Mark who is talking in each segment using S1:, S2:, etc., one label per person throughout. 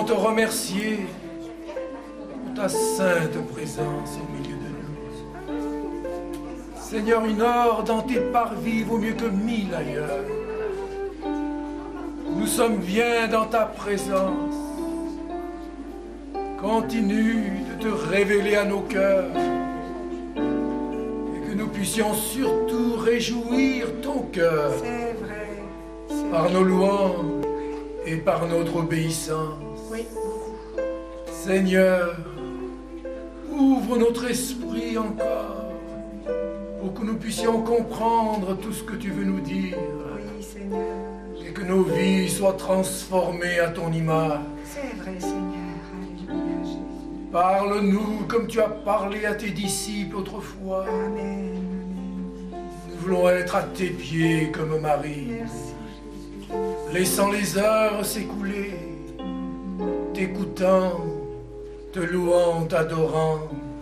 S1: te remercier pour ta sainte présence au milieu de nous. Seigneur, une heure dans tes parvis vaut mieux que 1000 ailleurs. Nous sommes bien dans ta présence. Continue de te révéler à nos cœurs et que nous puissions surtout réjouir ton cœur par nos louanges et par notre obéissance.
S2: Oui.
S1: Seigneur, ouvre notre esprit encore pour que nous puissions comprendre tout ce que tu veux nous dire.
S2: Oui, Seigneur.
S1: Et que nos vies soient transformées à ton image.
S2: C'est vrai, Seigneur. Alléluia, Jésus.
S1: Parle-nous comme tu as parlé à tes disciples autrefois.
S2: Amen.
S1: Nous voulons être à tes pieds comme Marie.
S2: Merci, Jésus.
S1: Laissant les heures s'écouler, t'écoutant, te louant, t'adorant.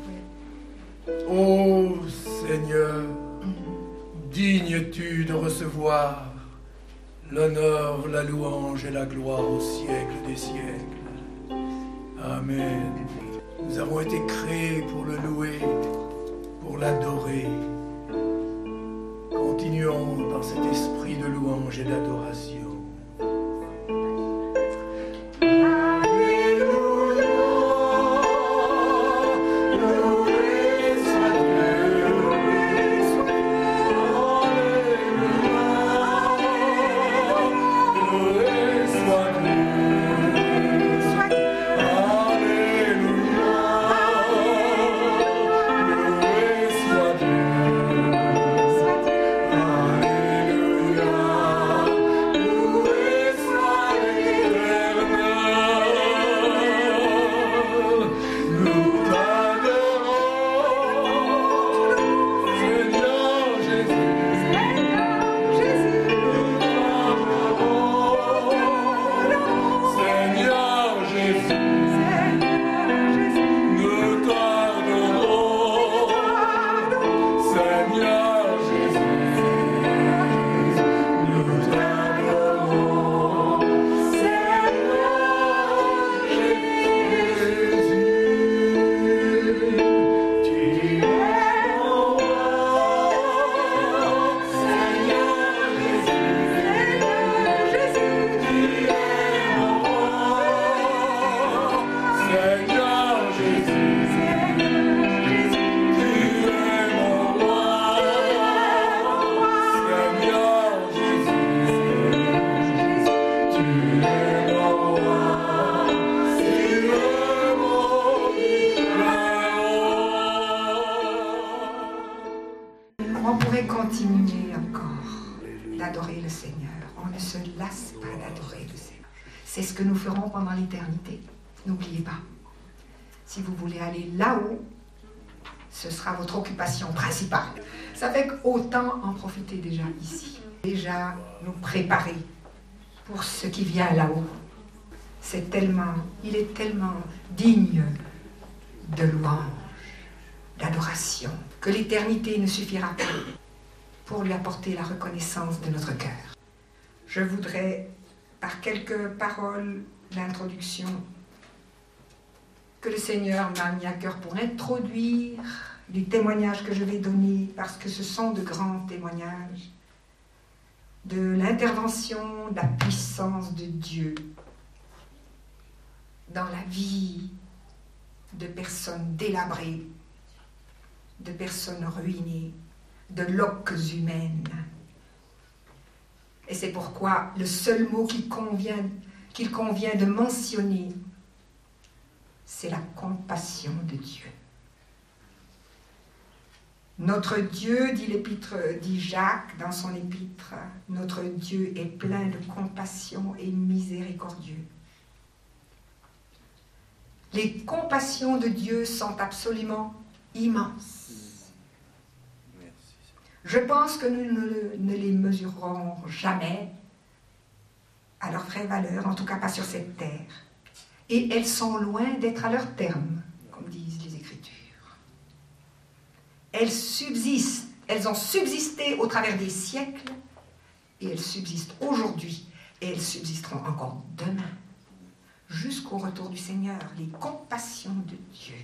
S1: Ô Seigneur, dignes-tu de recevoir l'honneur, la louange et la gloire au siècle des siècles. Amen. Nous avons été créés pour le louer, pour l'adorer. Continuons dans cet esprit de louange et d'adoration.
S2: On pourrait continuer encore d'adorer le Seigneur. On ne se lasse pas d'adorer le Seigneur. C'est ce que nous ferons pendant l'éternité. N'oubliez pas. Si vous voulez aller là-haut, ce sera votre occupation principale. Ça fait qu'autant en profiter déjà ici. Déjà nous préparer pour ce qui vient là-haut. Il est tellement digne de louange, d'adoration, que l'éternité ne suffira pas pour lui apporter la reconnaissance de notre cœur. Je voudrais, par quelques paroles d'introduction, que le Seigneur m'a mis à cœur pour introduire les témoignages que je vais donner, parce que ce sont de grands témoignages de l'intervention, de la puissance de Dieu dans la vie de personnes délabrées, de personnes ruinées, de loques humaines. Et c'est pourquoi le seul mot qu'il convient de mentionner, c'est la compassion de Dieu. Notre Dieu, dit Jacques dans son épître, notre Dieu est plein de compassion et miséricordieux. Les compassions de Dieu sont absolument immenses. Je pense que nous ne les mesurerons jamais à leur vraie valeur, en tout cas pas sur cette terre. Et elles sont loin d'être à leur terme, comme disent les Écritures. Elles subsistent, elles ont subsisté au travers des siècles, et elles subsistent aujourd'hui, et elles subsisteront encore demain, jusqu'au retour du Seigneur, les compassions de Dieu.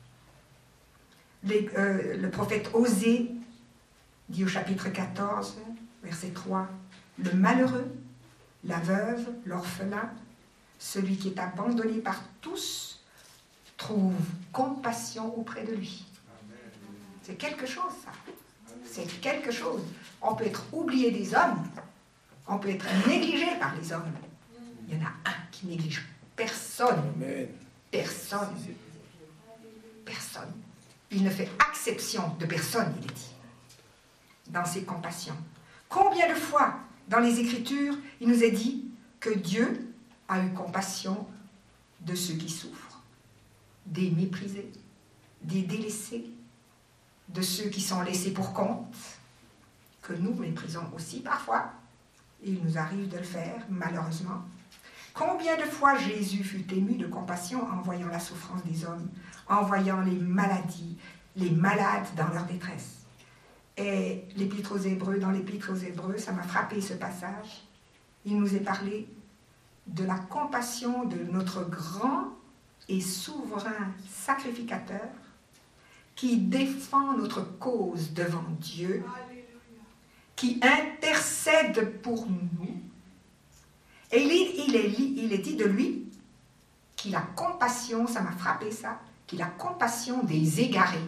S2: Le prophète Osée dit au chapitre 14, verset 3, « Le malheureux, la veuve, l'orphelin, celui qui est abandonné par tous, trouve compassion auprès de lui. » C'est quelque chose, ça. C'est quelque chose. On peut être oublié des hommes, on peut être négligé par les hommes. Il y en a un qui néglige personne. Personne. Personne. Il ne fait exception de personne, il est dit, dans ses compassions. Combien de fois, dans les Écritures, il nous est dit que Dieu a eu compassion de ceux qui souffrent, des méprisés, des délaissés, de ceux qui sont laissés pour compte, que nous méprisons aussi parfois. Il nous arrive de le faire, malheureusement. Combien de fois Jésus fut ému de compassion en voyant la souffrance des hommes, en voyant les maladies, les malades dans leur détresse. Et l'Épître aux Hébreux, dans l'Épître aux Hébreux, ça m'a frappé ce passage. Il nous est parlé de la compassion de notre grand et souverain sacrificateur qui défend notre cause devant Dieu, qui intercède pour nous. Et il est dit de lui qu'il a compassion, ça m'a frappé ça, qu'il a compassion des égarés.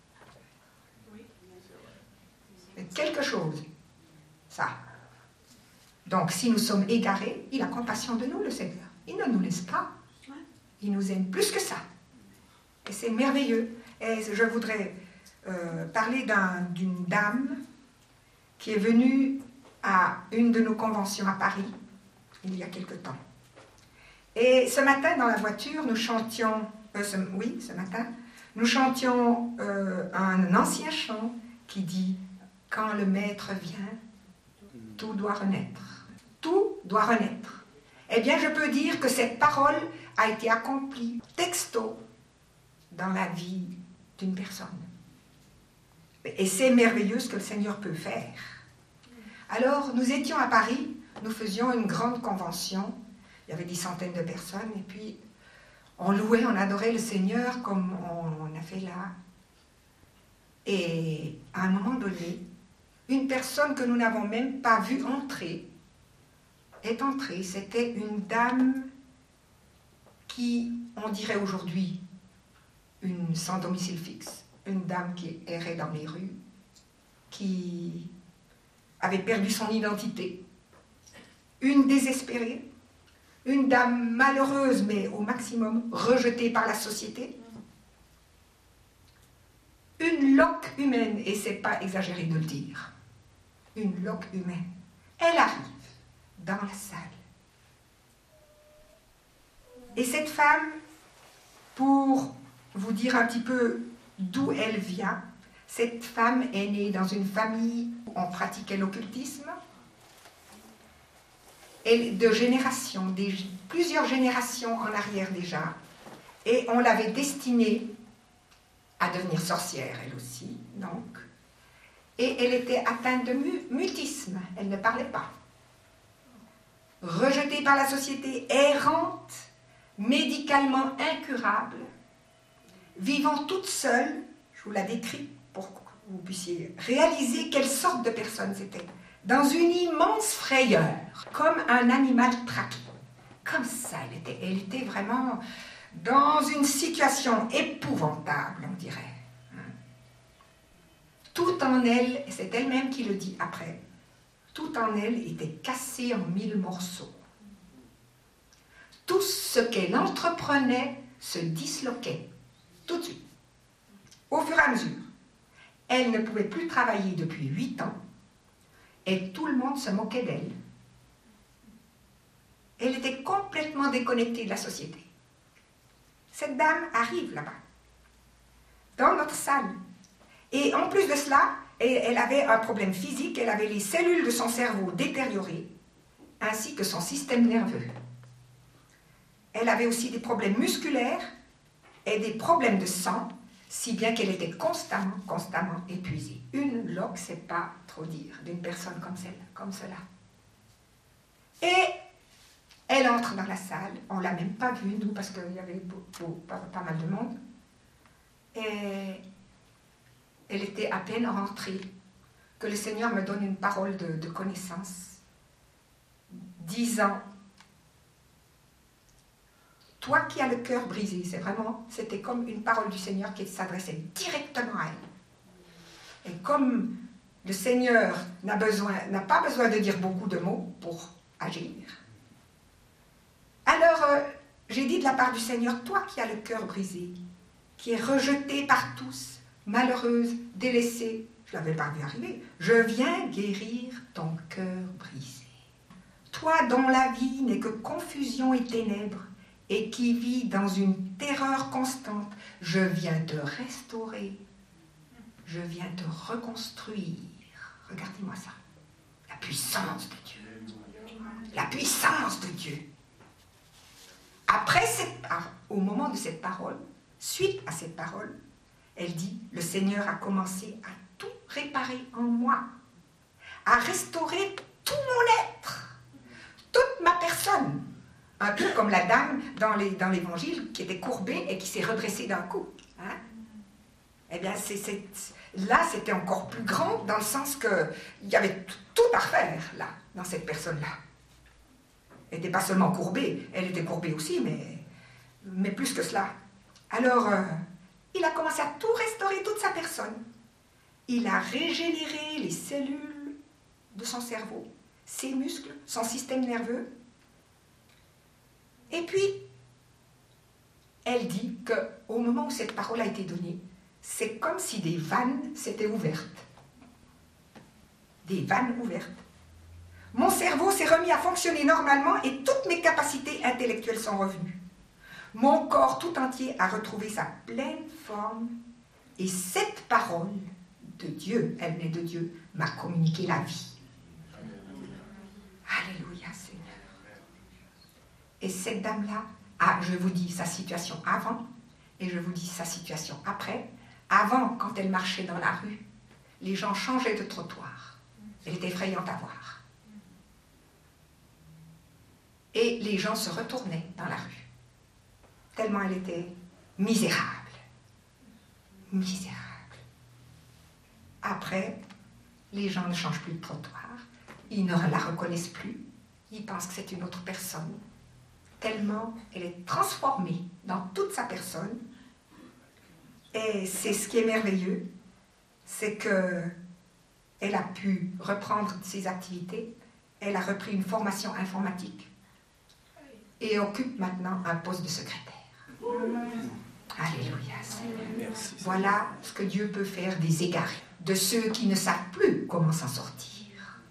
S2: C'est quelque chose, ça. Donc, si nous sommes égarés, il a compassion de nous, le Seigneur. Il ne nous laisse pas. Il nous aime plus que ça. Et c'est merveilleux. Et je voudrais parler d'une dame qui est venue à une de nos conventions à Paris, il y a quelque temps. Et ce matin, dans la voiture, nous chantions, ce matin, nous chantions un ancien chant qui dit « Quand le Maître vient, tout doit renaître. » Tout doit renaître. Eh bien, je peux dire que cette parole a été accomplie texto dans la vie d'une personne. Et c'est merveilleux ce que le Seigneur peut faire. Alors, nous étions à Paris, nous faisions une grande convention, il y avait des centaines de personnes, et puis on louait, on adorait le Seigneur comme on a fait là. Et à un moment donné, une personne que nous n'avons même pas vue entrer, est entrée. C'était une dame qui, on dirait aujourd'hui, une sans domicile fixe, une dame qui errait dans les rues, qui avait perdu son identité, une désespérée, une dame malheureuse, mais au maximum rejetée par la société, une loque humaine, et c'est pas exagéré de le dire, une loque humaine. Elle arrive dans la salle. Et cette femme, pour vous dire un petit peu d'où elle vient, cette femme est née dans une famille où on pratiquait l'occultisme, et de générations, plusieurs générations en arrière déjà, et on l'avait destinée à devenir sorcière, elle aussi, donc. Et elle était atteinte de mutisme, elle ne parlait pas. Rejetée par la société, errante, médicalement incurable, vivant toute seule, je vous la décris pour que vous puissiez réaliser quelle sorte de personne c'était, dans une immense frayeur, comme un animal traqué. Comme ça, elle était vraiment dans une situation épouvantable, on dirait. Tout en elle, et c'est elle-même qui le dit après, tout en elle était cassé en 1000 morceaux. Tout ce qu'elle entreprenait se disloquait, tout de suite. Au fur et à mesure, elle ne pouvait plus travailler depuis 8 ans, et tout le monde se moquait d'elle. Elle était complètement déconnectée de la société. Cette dame arrive là-bas, dans notre salle. Et en plus de cela, elle avait un problème physique, elle avait les cellules de son cerveau détériorées, ainsi que son système nerveux. Elle avait aussi des problèmes musculaires et des problèmes de sang, si bien qu'elle était constamment épuisée. Une loque, c'est pas trop dire, d'une personne comme cela. Et Elle entre dans la salle, on ne l'a même pas vue, nous, parce qu'il y avait pas mal de monde. Et elle était à peine rentrée que le Seigneur me donne une parole de connaissance, disant, toi qui as le cœur brisé, c'était comme une parole du Seigneur qui s'adressait directement à elle. Et comme le Seigneur n'a pas besoin de dire beaucoup de mots pour agir, alors j'ai dit de la part du Seigneur, toi qui as le cœur brisé, qui est rejetée par tous, malheureuse, délaissée, je ne l'avais pas vu arriver, je viens guérir ton cœur brisé. Toi dont la vie n'est que confusion et ténèbres, et qui vis dans une terreur constante, je viens te restaurer, je viens te reconstruire. Regardez-moi ça, la puissance de Dieu, la puissance de Dieu. Au moment de cette parole, suite à cette parole, elle dit, le Seigneur a commencé à tout réparer en moi, à restaurer tout mon être, toute ma personne. Un peu comme la dame dans l'évangile qui était courbée et qui s'est redressée d'un coup. Hein? Eh bien, là, c'était encore plus grand dans le sens qu'il y avait tout à refaire, là, dans cette personne-là. Elle n'était pas seulement courbée, elle était courbée aussi, mais plus que cela. Alors, il a commencé à tout restaurer, toute sa personne. Il a régénéré les cellules de son cerveau, ses muscles, son système nerveux. Et puis, elle dit qu'au moment où cette parole a été donnée, c'est comme si des vannes s'étaient ouvertes. Des vannes ouvertes. Mon cerveau s'est remis à fonctionner normalement et toutes mes capacités intellectuelles sont revenues. Mon corps tout entier a retrouvé sa pleine forme et cette parole de Dieu, elle n'est de Dieu, m'a communiqué la vie. Alléluia, Seigneur. Et cette dame-là, je vous dis sa situation avant et je vous dis sa situation après. Avant, quand elle marchait dans la rue, les gens changeaient de trottoir. Elle était effrayante à voir. Et les gens se retournaient dans la rue. Tellement elle était misérable. Misérable. Après, les gens ne changent plus de trottoir. Ils ne la reconnaissent plus. Ils pensent que c'est une autre personne. Tellement elle est transformée dans toute sa personne. Et c'est ce qui est merveilleux, c'est qu'elle a pu reprendre ses activités, elle a repris une formation informatique et occupe maintenant un poste de secrétaire. Alléluia, Seigneur.
S1: Merci.
S2: Voilà ce que Dieu peut faire des égarés, de ceux qui ne savent plus comment s'en sortir.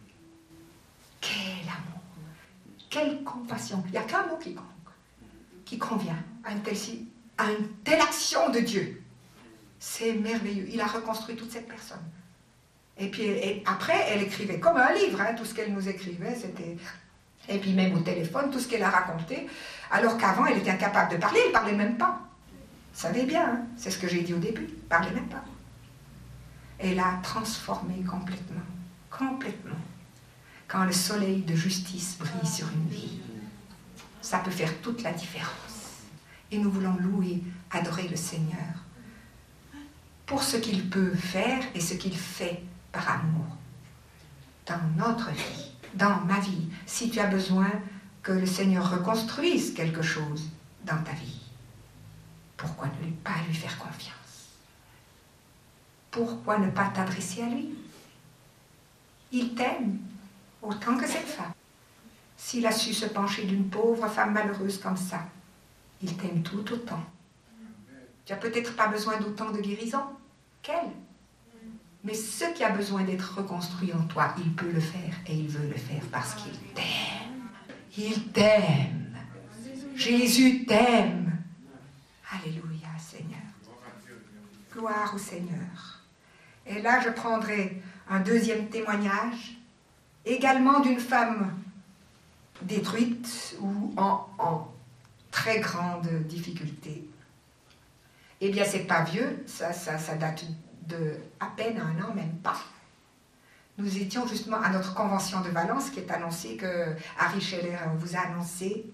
S2: Quel amour, quelle compassion. Il n'y a qu'un mot qui convient à une telle action de Dieu. C'est merveilleux. Il a reconstruit toute cette personne. Et puis après, elle écrivait comme un livre, hein, tout ce qu'elle nous écrivait, c'était... Et puis même au téléphone, tout ce qu'elle a raconté, alors qu'avant, elle était incapable de parler, elle ne parlait même pas. Vous savez bien, hein, c'est ce que j'ai dit au début, elle ne parlait même pas. Elle a transformé complètement, complètement. Quand le soleil de justice brille sur une vie, ça peut faire toute la différence. Et nous voulons louer, adorer le Seigneur pour ce qu'il peut faire et ce qu'il fait par amour dans notre vie, dans ma vie. Si tu as besoin que le Seigneur reconstruise quelque chose dans ta vie, pourquoi ne pas lui faire confiance? Pourquoi ne pas t'adresser à lui? Il t'aime autant que cette femme. S'il a su se pencher d'une pauvre femme malheureuse comme ça, il t'aime tout autant. Tu n'as peut-être pas besoin d'autant de guérison qu'elle. Mais ce qui a besoin d'être reconstruit en toi, il peut le faire et il veut le faire parce qu'il t'aime. Il t'aime. Jésus t'aime. Alléluia, Seigneur. Gloire au Seigneur. Et là, je prendrai un deuxième témoignage, également d'une femme détruite ou en très grande difficulté. Eh bien, c'est pas vieux, ça date de à peine un an, même pas. Nous étions justement à notre convention de Valence qui est annoncée, que Harry Scheller vous a annoncé.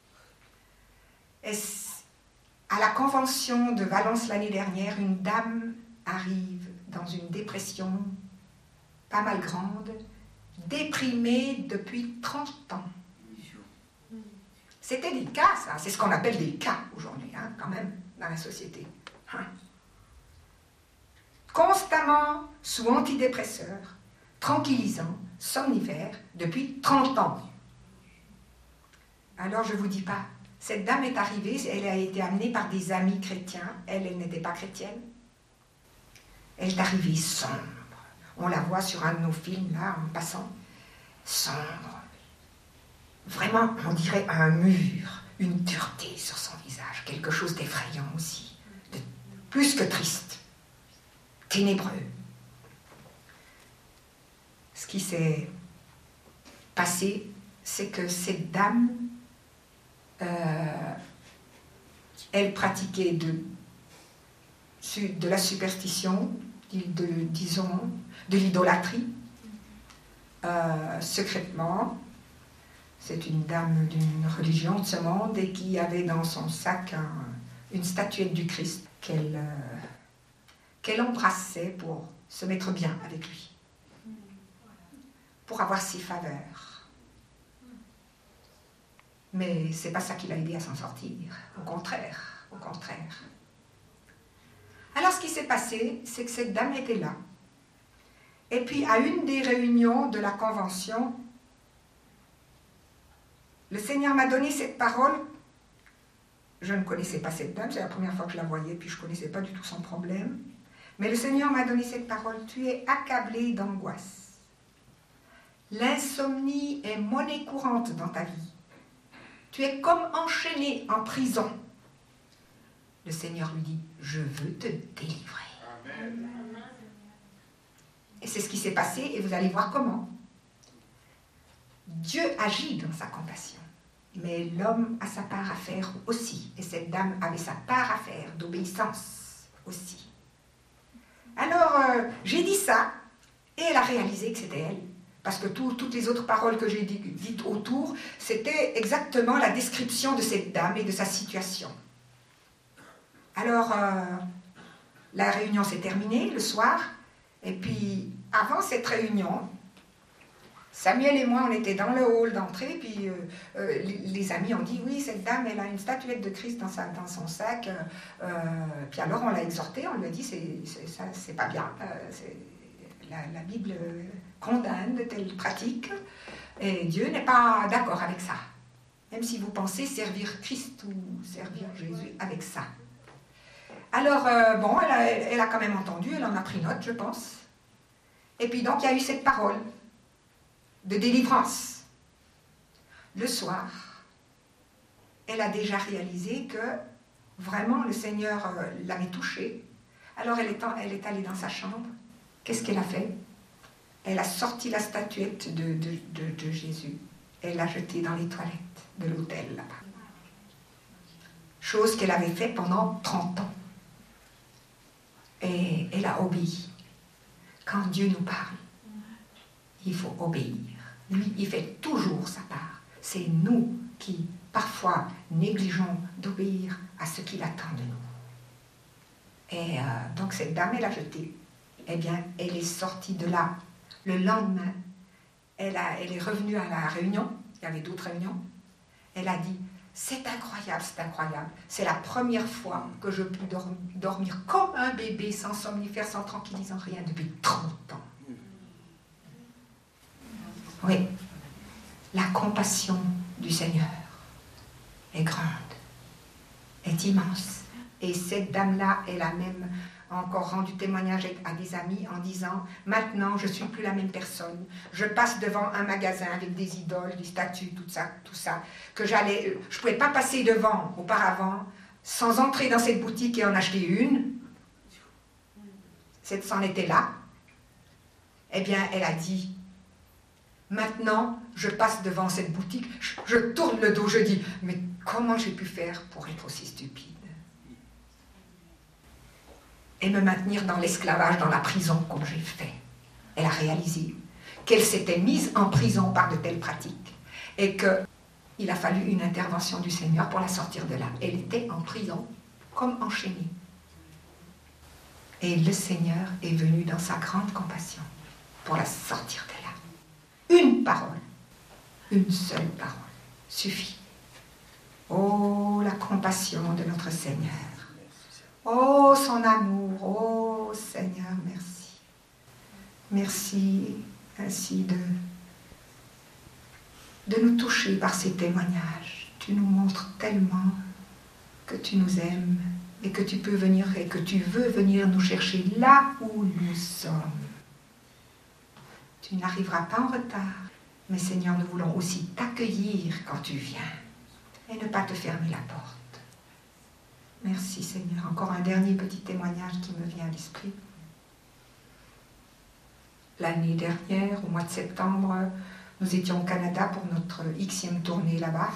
S2: À la convention de Valence l'année dernière, une dame arrive dans une dépression pas mal grande, déprimée depuis 30 ans. C'était des cas, ça. C'est ce qu'on appelle des cas aujourd'hui, hein, quand même, dans la société. Hein. Constamment sous antidépresseurs, tranquillisants, somnifères, depuis 30 ans. Alors je ne vous dis pas, cette dame est arrivée, elle a été amenée par des amis chrétiens, elle n'était pas chrétienne. Elle est arrivée sombre. On la voit sur un de nos films, là, en passant. Sombre. Vraiment, on dirait un mur, une dureté sur son visage, quelque chose d'effrayant aussi, de plus que triste, ténébreux. Ce qui s'est passé, c'est que cette dame, elle pratiquait de la superstition, disons, de l'idolâtrie, secrètement. C'est une dame d'une religion de ce monde et qui avait dans son sac une statuette du Christ qu'elle embrassait pour se mettre bien avec lui, pour avoir ses faveurs. Mais c'est pas ça qui l'a aidé à s'en sortir, au contraire, au contraire. Alors ce qui s'est passé, c'est que cette dame était là. Et puis à une des réunions de la convention, le Seigneur m'a donné cette parole. Je ne connaissais pas cette dame, c'est la première fois que je la voyais, puis je ne connaissais pas du tout son problème. Mais le Seigneur m'a donné cette parole. Tu es accablé d'angoisse. L'insomnie est monnaie courante dans ta vie. Tu es comme enchaîné en prison. Le Seigneur lui dit, je veux te délivrer. Amen. Et c'est ce qui s'est passé, et vous allez voir comment. Dieu agit dans sa compassion, mais l'homme a sa part à faire aussi. Et cette dame avait sa part à faire d'obéissance aussi. Alors, j'ai dit ça, et elle a réalisé que c'était elle. Parce que toutes les autres paroles que j'ai dites autour, c'était exactement la description de cette dame et de sa situation. Alors, la réunion s'est terminée le soir, et puis avant cette réunion, Samuel et moi, on était dans le hall d'entrée, puis les amis ont dit, oui, cette dame, elle a une statuette de Christ dans son sac. Puis alors, on l'a exhortée, on lui a dit, c'est pas bien. La Bible condamne de telles pratiques, et Dieu n'est pas d'accord avec ça. Même si vous pensez servir Christ ou servir Jésus avec ça. Alors, bon, elle a quand même entendu, elle en a pris note, je pense. Et puis donc, il y a eu cette parole de délivrance. Le soir, elle a déjà réalisé que vraiment le Seigneur l'avait touchée. Alors elle est allée dans sa chambre. Qu'est-ce qu'elle a fait? Elle a sorti la statuette de Jésus. Elle l'a jetée dans les toilettes de l'hôtel là-bas. Chose qu'elle avait fait pendant 30 ans. Et elle a obéi. Quand Dieu nous parle, il faut obéir. Lui, il fait toujours sa part. C'est nous qui, parfois, négligeons d'obéir à ce qu'il attend de nous. Et donc, cette dame, elle a jeté. Eh bien, elle est sortie de là. Le lendemain, elle est revenue à la réunion. Il y avait d'autres réunions. Elle a dit, c'est incroyable, c'est incroyable. C'est la première fois que je peux dormir comme un bébé, sans somnifère, sans tranquillisant, rien, depuis 30 ans. Oui, la compassion du Seigneur est grande, est immense. Et cette dame-là, elle a même encore rendu témoignage à des amis en disant « Maintenant, je ne suis plus la même personne. Je passe devant un magasin avec des idoles, des statues, tout ça, que je ne pouvais pas passer devant auparavant sans entrer dans cette boutique et en acheter une. Cette c'en était là. Eh bien, elle a dit « Maintenant, je passe devant cette boutique, je tourne le dos, je dis « Mais comment j'ai pu faire pour être aussi stupide ?» et me maintenir dans l'esclavage, dans la prison, comme j'ai fait. Elle a réalisé. qu'elle s'était mise en prison par de telles pratiques et qu'il a fallu une intervention du Seigneur pour la sortir de là. Elle était en prison, comme enchaînée. Et le Seigneur est venu dans sa grande compassion pour la sortir de là. Une parole, une seule parole suffit. Oh, la compassion de notre Seigneur. Oh, son amour. Oh, Seigneur, merci. Merci ainsi de nous toucher par ces témoignages. Tu nous montres tellement que tu nous aimes et que tu peux venir et que tu veux venir nous chercher là où nous sommes. Tu n'arriveras pas en retard, mais Seigneur, nous voulons aussi t'accueillir quand tu viens et ne pas te fermer la porte. Merci Seigneur. Encore un dernier petit témoignage qui me vient à l'esprit. L'année dernière, au mois de septembre, nous étions au Canada pour notre Xème tournée là-bas.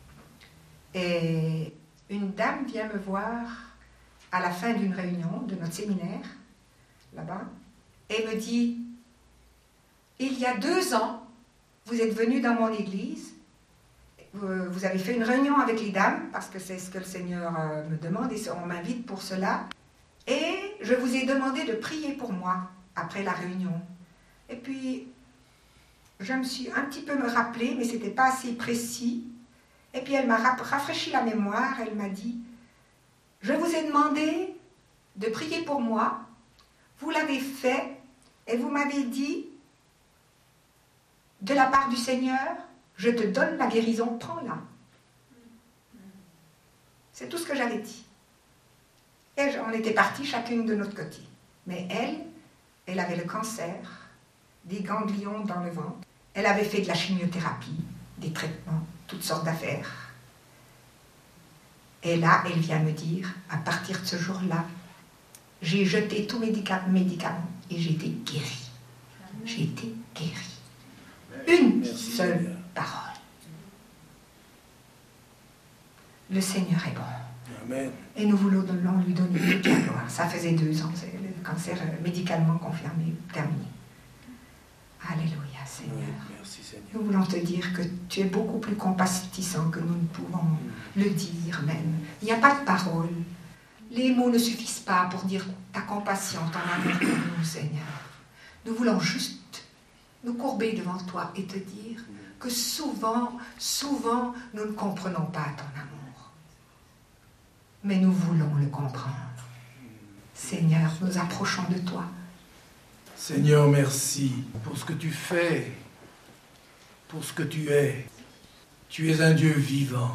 S2: Et une dame vient me voir à la fin d'une réunion de notre séminaire, là-bas, et me dit, il y a 2 ans, vous êtes venu dans mon église, vous avez fait une réunion avec les dames, parce que c'est ce que le Seigneur me demande, et on m'invite pour cela, et je vous ai demandé de prier pour moi après la réunion. Et puis, je me suis un petit peu me rappelé, mais ce n'était pas assez précis. Et puis elle m'a rafraîchi la mémoire, elle m'a dit, je vous ai demandé de prier pour moi, vous l'avez fait, et vous m'avez dit, de la part du Seigneur, je te donne la guérison, prends-la. C'est tout ce que j'avais dit. Et on était partis chacune de notre côté. Mais elle avait le cancer, des ganglions dans le ventre. Elle avait fait de la chimiothérapie, des traitements, toutes sortes d'affaires. Et là, elle vient me dire, à partir de ce jour-là, j'ai jeté tous mes médicaments et j'ai été guérie. J'ai été guérie. Une seule parole. Le Seigneur est bon.
S1: Amen.
S2: Et nous voulons lui donner toute la gloire. Ça faisait 2 ans, c'est le cancer médicalement confirmé, terminé. Alléluia, Seigneur.
S1: Oui, merci, Seigneur.
S2: Nous voulons te dire que tu es beaucoup plus compatissant que nous ne pouvons le dire même. Il n'y a pas de parole. Les mots ne suffisent pas pour dire ta compassion, ton amour pour nous, Seigneur. Nous voulons juste nous courber devant toi et te dire que souvent, nous ne comprenons pas ton amour. Mais nous voulons le comprendre. Seigneur, nous approchons de toi.
S1: Seigneur, merci pour ce que tu fais, pour ce que tu es. Tu es un Dieu vivant.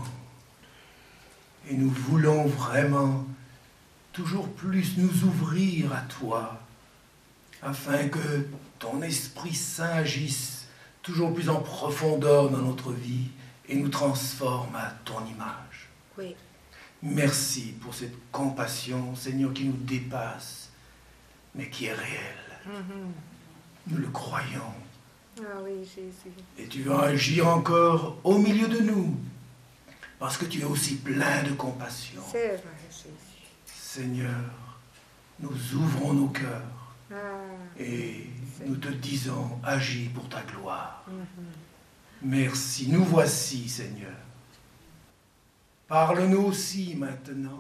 S1: Et nous voulons vraiment toujours plus nous ouvrir à toi, afin que ton Esprit Saint agisse toujours plus en profondeur dans notre vie et nous transforme à ton image.
S2: Oui.
S1: Merci pour cette compassion, Seigneur, qui nous dépasse, mais qui est réelle. Nous le croyons.
S2: Ah oui, Jésus.
S1: Et tu vas agir encore au milieu de nous, parce que tu es aussi plein de compassion.
S2: C'est vrai, Jésus.
S1: Seigneur, nous ouvrons nos cœurs
S2: Ah,
S1: et nous te disons, agis pour ta gloire. Merci, nous voici, Seigneur. Parle-nous aussi maintenant.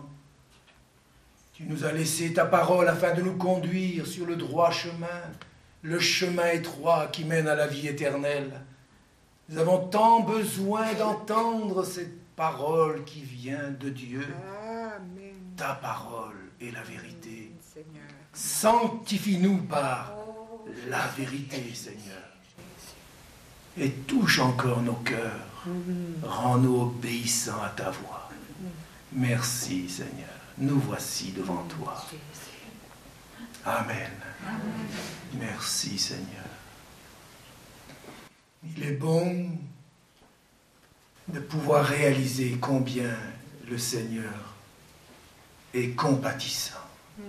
S1: Tu nous as laissé ta parole afin de nous conduire sur le droit chemin, le chemin étroit qui mène à la vie éternelle. Nous avons tant besoin d'entendre cette parole qui vient de Dieu.
S2: Amen.
S1: Ta parole est la vérité.
S2: Seigneur.
S1: Sanctifie-nous par la vérité, Seigneur. Et touche encore nos cœurs. Rends-nous obéissants à ta voix. Merci, Seigneur. Nous voici devant toi. Amen. Merci, Seigneur. Il est bon de pouvoir réaliser combien le Seigneur est compatissant.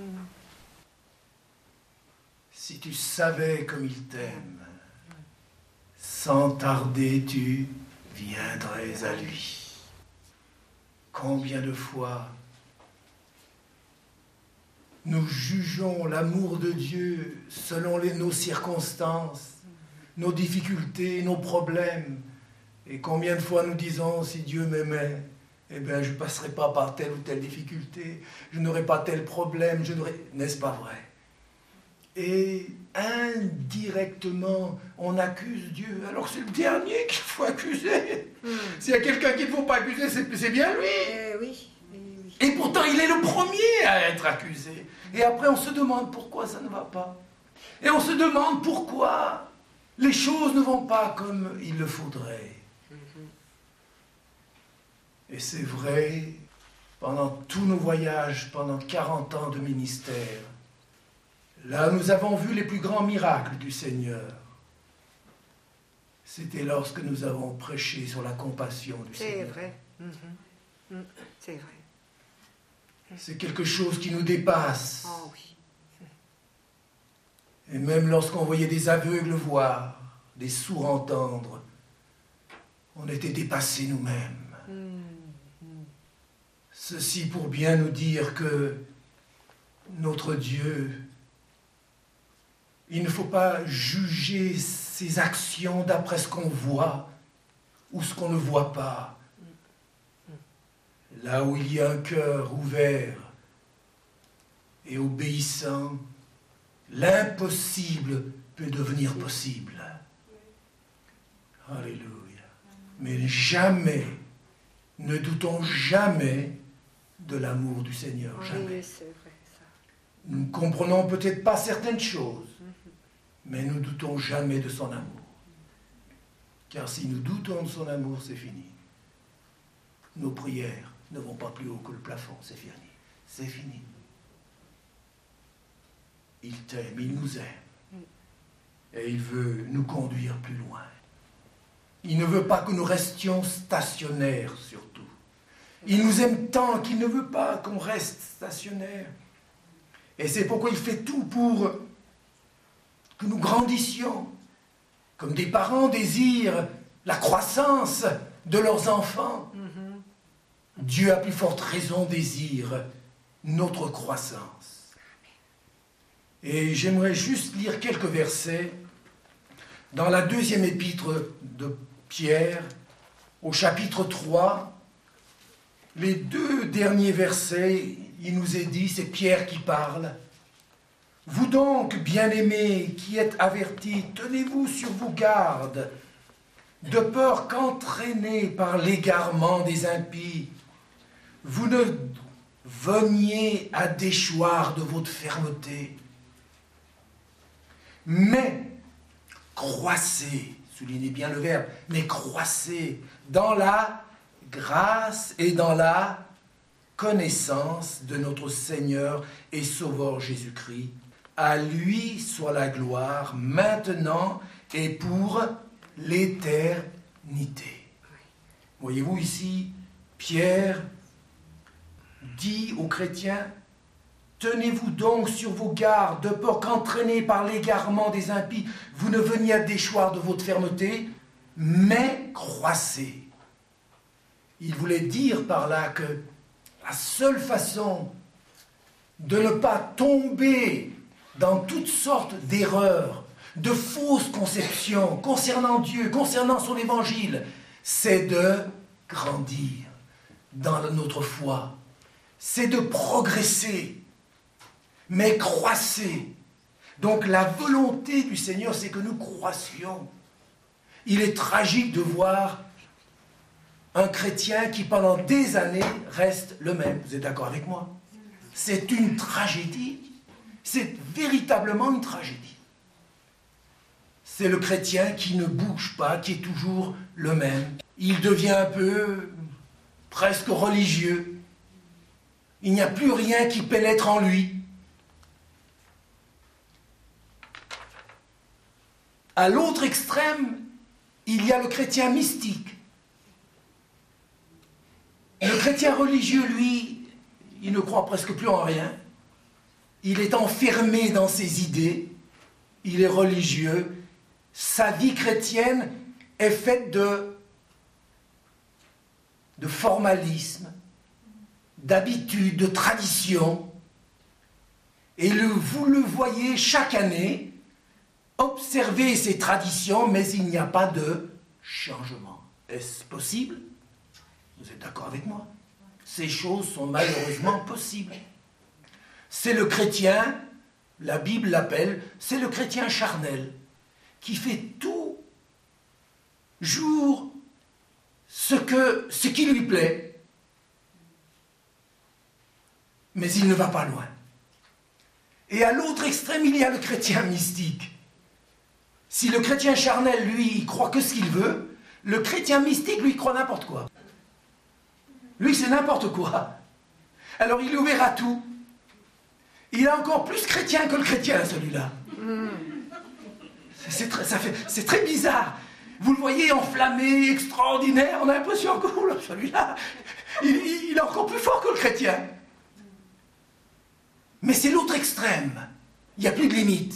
S1: Si tu savais comme il t'aime, sans tarder tu viendrais à lui. Combien de fois nous jugeons l'amour de Dieu selon nos circonstances, nos difficultés, nos problèmes. Et combien de fois nous disons, si Dieu m'aimait, eh bien je ne passerai pas par telle ou telle difficulté, je n'aurai pas tel problème, n'est-ce pas vrai? Et indirectement, on accuse Dieu. Alors c'est le dernier qu'il faut accuser. S'il y a quelqu'un qu'il ne faut pas accuser, c'est bien lui.
S2: Oui.
S1: Et pourtant, il est le premier à être accusé. Et après, on se demande pourquoi ça ne va pas. Et on se demande pourquoi les choses ne vont pas comme il le faudrait. Et c'est vrai, pendant tous nos voyages, pendant 40 ans de ministère, là, nous avons vu les plus grands miracles du Seigneur. C'était lorsque nous avons prêché sur la compassion du Seigneur.
S2: C'est vrai. C'est vrai.
S1: C'est quelque chose qui nous dépasse.
S2: Oh oui.
S1: Et même lorsqu'on voyait des aveugles voir, des sourds entendre, on était dépassés nous-mêmes. Ceci pour bien nous dire que notre Dieu, il ne faut pas juger ses actions d'après ce qu'on voit ou ce qu'on ne voit pas. Là où il y a un cœur ouvert et obéissant, l'impossible peut devenir possible. Alléluia. Mais jamais, ne doutons jamais de l'amour du Seigneur. Jamais.
S2: Oui, c'est vrai, ça.
S1: Nous ne comprenons peut-être pas certaines choses, mais nous ne doutons jamais de son amour. Car si nous doutons de son amour, c'est fini. Nos prières ne vont pas plus haut que le plafond, c'est fini. C'est fini. Il t'aime, il nous aime. Et il veut nous conduire plus loin. Il ne veut pas que nous restions stationnaires, surtout. Il nous aime tant qu'il ne veut pas qu'on reste stationnaire. Et c'est pourquoi il fait tout pour que nous grandissions. Comme des parents désirent la croissance de leurs enfants, Dieu à plus forte raison désire notre croissance. Et j'aimerais juste lire quelques versets dans la deuxième épître de Pierre, au chapitre 3. Les 2 derniers versets, il nous est dit, c'est Pierre qui parle. « Vous donc, bien-aimés, qui êtes avertis, tenez-vous sur vos gardes, de peur qu'entraînés par l'égarement des impies, vous ne veniez à déchoir de votre fermeté. Mais croissez, soulignez bien le verbe, mais croissez dans la grâce et dans la connaissance de notre Seigneur et Sauveur Jésus-Christ. À lui soit la gloire, maintenant et pour l'éternité. » Voyez-vous ici, Pierre dit aux chrétiens, « Tenez-vous donc sur vos gardes, de peur qu'entraînés par l'égarement des impies, vous ne veniez à déchoir de votre fermeté, mais croissez. » Il voulait dire par là que la seule façon de ne pas tomber dans toutes sortes d'erreurs, de fausses conceptions concernant Dieu, concernant son évangile, c'est de grandir dans notre foi, c'est de progresser, mais croissez. Donc la volonté du Seigneur, c'est que nous croissions. Il est tragique de voir un chrétien qui pendant des années reste le même. Vous êtes d'accord avec moi? C'est une tragédie. C'est véritablement une tragédie. C'est le chrétien qui ne bouge pas, qui est toujours le même. Il devient un peu presque religieux. Il n'y a plus rien qui pénètre en lui. À l'autre extrême, il y a le chrétien mystique. Le chrétien religieux, lui, il ne croit presque plus en rien. Il est enfermé dans ses idées. Il est religieux. Sa vie chrétienne est faite de formalisme, d'habitude, de tradition. Et vous le voyez chaque année, observer ces traditions, mais il n'y a pas de changement. Est-ce possible? Vous êtes d'accord avec moi? Ces choses sont malheureusement possibles. C'est le chrétien, la Bible l'appelle, c'est le chrétien charnel, qui fait tout jour ce qui lui plaît, mais il ne va pas loin. Et à l'autre extrême, il y a le chrétien mystique. Si le chrétien charnel, lui, il croit que ce qu'il veut, le chrétien mystique, lui, il croit n'importe quoi. Lui, c'est n'importe quoi. Alors, il est ouvert à tout. Il est encore plus chrétien que le chrétien, celui-là. C'est très bizarre. Vous le voyez enflammé, extraordinaire, on a l'impression que celui-là, il est encore plus fort que le chrétien. Mais c'est l'autre extrême. Il n'y a plus de limite.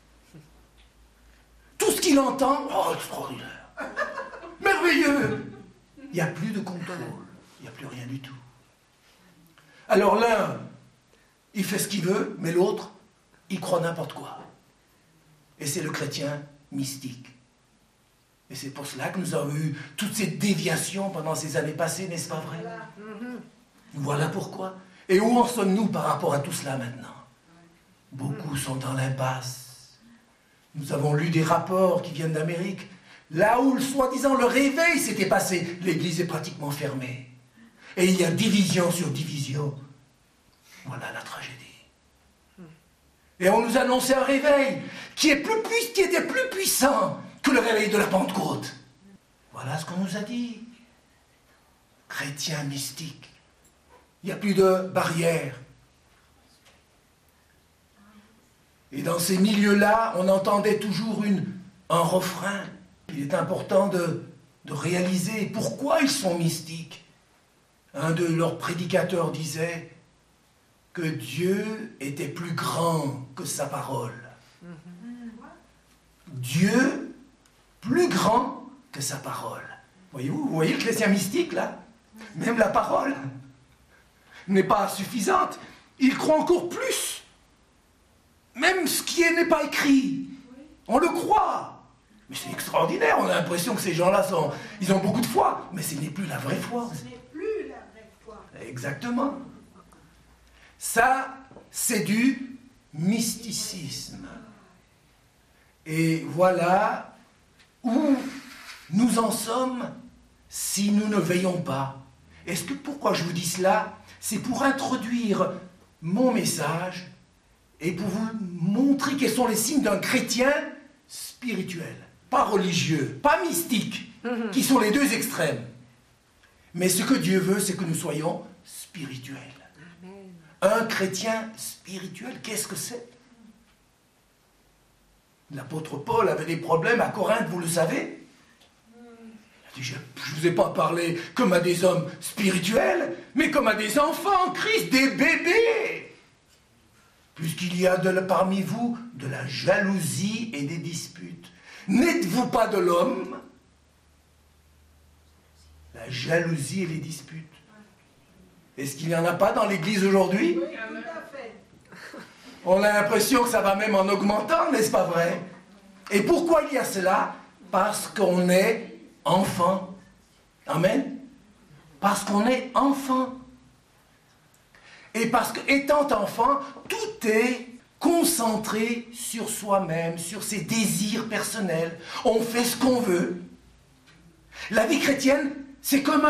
S1: Tout ce qu'il entend, oh, extraordinaire. Merveilleux. Il n'y a plus de contrôle. Il n'y a plus rien du tout. Alors l'un, il fait ce qu'il veut, mais l'autre, il croit n'importe quoi. Et c'est le chrétien mystique. Et c'est pour cela que nous avons eu toutes ces déviations pendant ces années passées, n'est-ce pas vrai? Voilà pourquoi. Et où en sommes-nous par rapport à tout cela maintenant? Beaucoup sont dans l'impasse. Nous avons lu des rapports qui viennent d'Amérique, là où, soi-disant, le réveil s'était passé. L'église est pratiquement fermée. Et il y a division sur division. Voilà la tragédie. Et on nous annonçait un réveil qui était plus puissant que le réveil de la Pentecôte. Voilà ce qu'on nous a dit. Chrétien mystique. Il n'y a plus de barrières. Et dans ces milieux-là, on entendait toujours un refrain. Il est important de réaliser pourquoi ils sont mystiques. Un de leurs prédicateurs disait que Dieu était plus grand que sa parole. Dieu plus grand que sa parole. Voyez-vous, vous voyez le chrétien mystique là? Même la parole n'est pas suffisante. Il croit encore plus. Même ce qui n'est pas écrit, on le croit. Mais c'est extraordinaire, on a l'impression que ces gens-là ils ont beaucoup de foi, mais ce n'est plus la vraie foi.
S3: Ce n'est plus la vraie foi.
S1: Exactement. Ça, c'est du mysticisme. Et voilà où nous en sommes si nous ne veillons pas. Pourquoi je vous dis cela? C'est pour introduire mon message et pour vous montrer quels sont les signes d'un chrétien spirituel. Pas religieux, pas mystique, qui sont les deux extrêmes. Mais ce que Dieu veut, c'est que nous soyons spirituels. Amen. Un chrétien spirituel, qu'est-ce que c'est? L'apôtre Paul avait des problèmes à Corinthe, vous le savez. Il a dit, je ne vous ai pas parlé comme à des hommes spirituels, mais comme à des enfants en Christ, des bébés. Puisqu'il y a parmi vous de la jalousie et des disputes. N'êtes-vous pas de l'homme? La jalousie et les disputes. Est-ce qu'il n'y en a pas dans l'Église aujourd'hui?
S3: Oui, tout à fait.
S1: On a l'impression que ça va même en augmentant, n'est-ce pas vrai? Et pourquoi il y a cela? Parce qu'on est enfant. Amen? Parce qu'on est enfant. Et parce qu'étant enfant, tout est concentré sur soi-même, sur ses désirs personnels. On fait ce qu'on veut. La vie chrétienne, c'est comme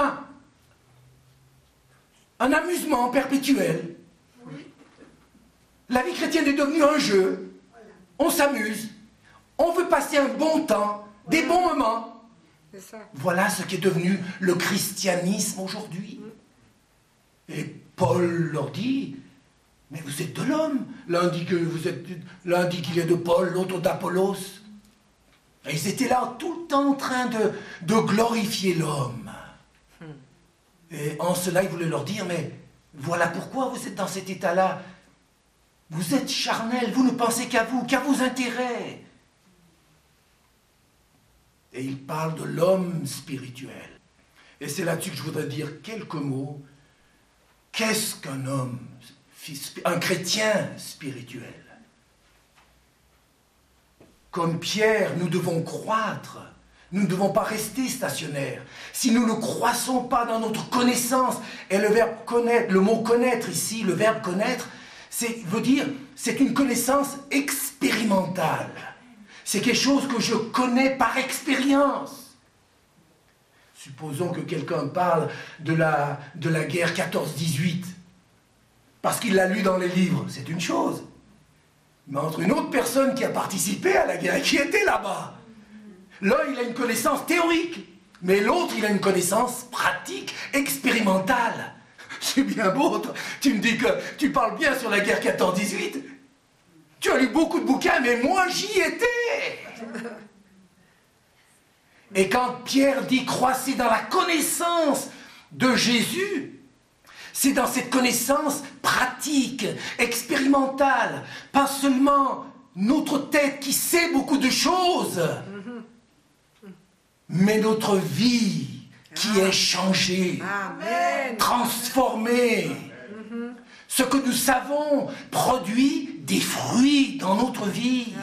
S1: un amusement perpétuel. La vie chrétienne est devenue un jeu. On s'amuse. On veut passer un bon temps, des bons moments. Voilà ce qui est devenu le christianisme aujourd'hui. Et Paul leur dit, mais vous êtes de l'homme. L'un dit qu'il est de Paul, l'autre d'Apollos. Et ils étaient là tout le temps en train de glorifier l'homme. Et en cela, il voulait leur dire, mais voilà pourquoi vous êtes dans cet état-là. Vous êtes charnel, vous ne pensez qu'à vous, qu'à vos intérêts. Et il parle de l'homme spirituel. Et c'est là-dessus que je voudrais dire quelques mots. Qu'est-ce qu'un homme, un chrétien spirituel? Comme Pierre, nous devons croître. Nous ne devons pas rester stationnaires. Si nous ne croissons pas dans notre connaissance, et le verbe connaître, le mot connaître ici, le verbe connaître, veut dire, c'est une connaissance expérimentale. C'est quelque chose que je connais par expérience. Supposons que quelqu'un parle de la guerre 14-18, parce qu'il l'a lu dans les livres, c'est une chose. Mais entre une autre personne qui a participé à la guerre, qui était là-bas, l'un il a une connaissance théorique, mais l'autre il a une connaissance pratique, expérimentale. C'est bien beau, tu me dis que tu parles bien sur la guerre 14-18. Tu as lu beaucoup de bouquins, mais moi j'y étais. Et quand Pierre dit croissez dans la connaissance de Jésus, c'est dans cette connaissance pratique, expérimentale, pas seulement notre tête qui sait beaucoup de choses, mais notre vie qui est changée, transformée. Ce que nous savons produit des fruits dans notre vie.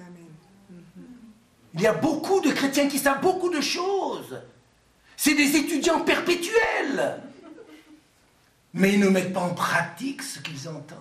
S1: Il y a beaucoup de chrétiens qui savent beaucoup de choses. C'est des étudiants perpétuels. Mais ils ne mettent pas en pratique ce qu'ils entendent.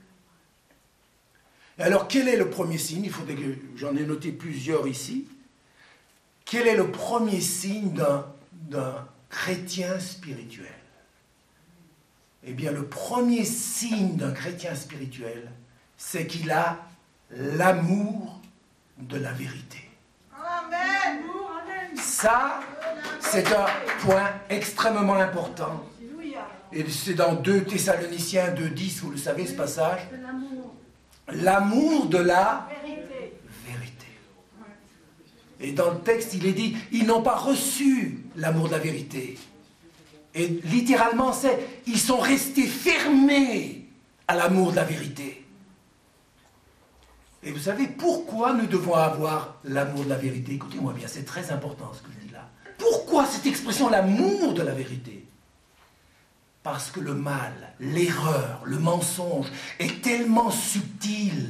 S1: Et alors, quel est le premier signe? Il faudrait que j'en ai noté plusieurs ici. Quel est le premier signe d'un chrétien spirituel? Eh bien, le premier signe d'un chrétien spirituel, c'est qu'il a l'amour de la vérité.
S3: Amen.
S1: Ça, c'est un point extrêmement important. Et c'est dans 2 Thessaloniciens 2,10, vous le savez ce passage. L'amour de la vérité. Et dans le texte, il est dit, ils n'ont pas reçu l'amour de la vérité. Et littéralement, c'est, ils sont restés fermés à l'amour de la vérité. Et vous savez pourquoi nous devons avoir l'amour de la vérité? Écoutez-moi bien, c'est très important ce que je dis là. Pourquoi cette expression, l'amour de la vérité? Parce que le mal, l'erreur, le mensonge est tellement subtil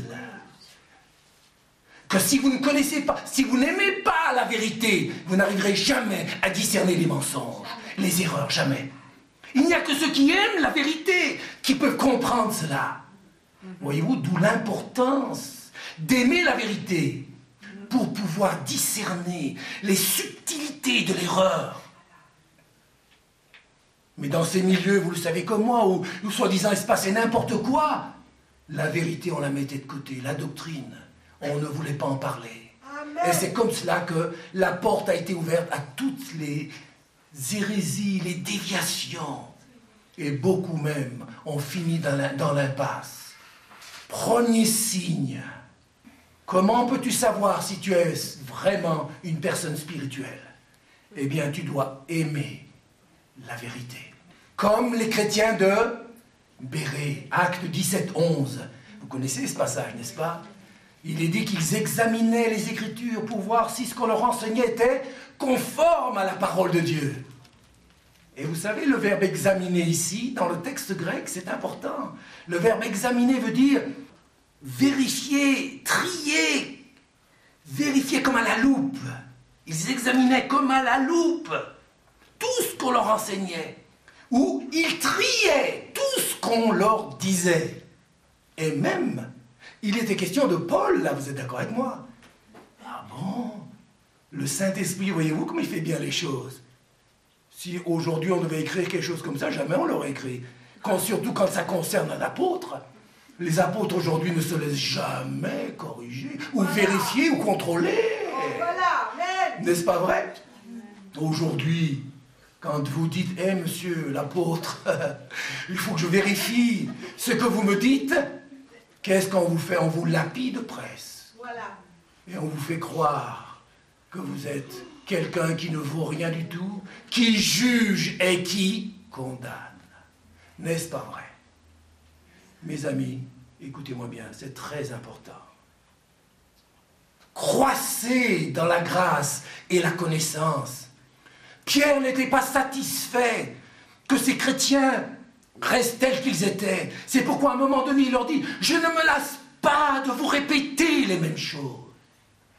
S1: que si vous ne connaissez pas, si vous n'aimez pas la vérité, vous n'arriverez jamais à discerner les mensonges, les erreurs, jamais. Il n'y a que ceux qui aiment la vérité qui peuvent comprendre cela. Voyez-vous, d'où l'importance d'aimer la vérité pour pouvoir discerner les subtilités de l'erreur. Mais dans ces milieux, vous le savez comme moi, où soi-disant il se passait n'importe quoi, la vérité, on la mettait de côté, la doctrine, on ne voulait pas en parler. Amen. Et c'est comme cela que la porte a été ouverte à toutes les hérésies, les déviations. Et beaucoup même ont fini dans l'impasse. Premier signe. Comment peux-tu savoir si tu es vraiment une personne spirituelle? Eh bien, tu dois aimer la vérité. Comme les chrétiens de Bérée, Acte 17, 11. Vous connaissez ce passage, n'est-ce pas? Il est dit qu'ils examinaient les Écritures pour voir si ce qu'on leur enseignait était conforme à la parole de Dieu. Et vous savez, le verbe examiner ici, dans le texte grec, c'est important. Le verbe examiner veut dire vérifier, trier, vérifier comme à la loupe. Ils examinaient comme à la loupe tout ce qu'on leur enseignait, ou ils triaient tout ce qu'on leur disait. Et même, il était question de Paul, là, vous êtes d'accord avec moi? Ah bon? Le Saint-Esprit, voyez-vous comme il fait bien les choses. Si aujourd'hui on devait écrire quelque chose comme ça, jamais on l'aurait écrit. Surtout quand ça concerne un apôtre. Les apôtres aujourd'hui ne se laissent jamais corriger, ou vérifier, ou contrôler.
S3: Voilà,
S1: n'est-ce pas vrai? Aujourd'hui, quand vous dites, « monsieur l'apôtre, il faut que je vérifie ce que vous me dites », qu'est-ce qu'on vous fait? On vous lapide de presse.
S3: Voilà.
S1: Et on vous fait croire que vous êtes quelqu'un qui ne vaut rien du tout, qui juge et qui condamne. N'est-ce pas vrai? Mes amis, écoutez-moi bien, c'est très important. Croissez dans la grâce et la connaissance. Pierre n'était pas satisfait que ces chrétiens restent tels qu'ils étaient. C'est pourquoi à un moment donné, il leur dit, « Je ne me lasse pas de vous répéter les mêmes choses. »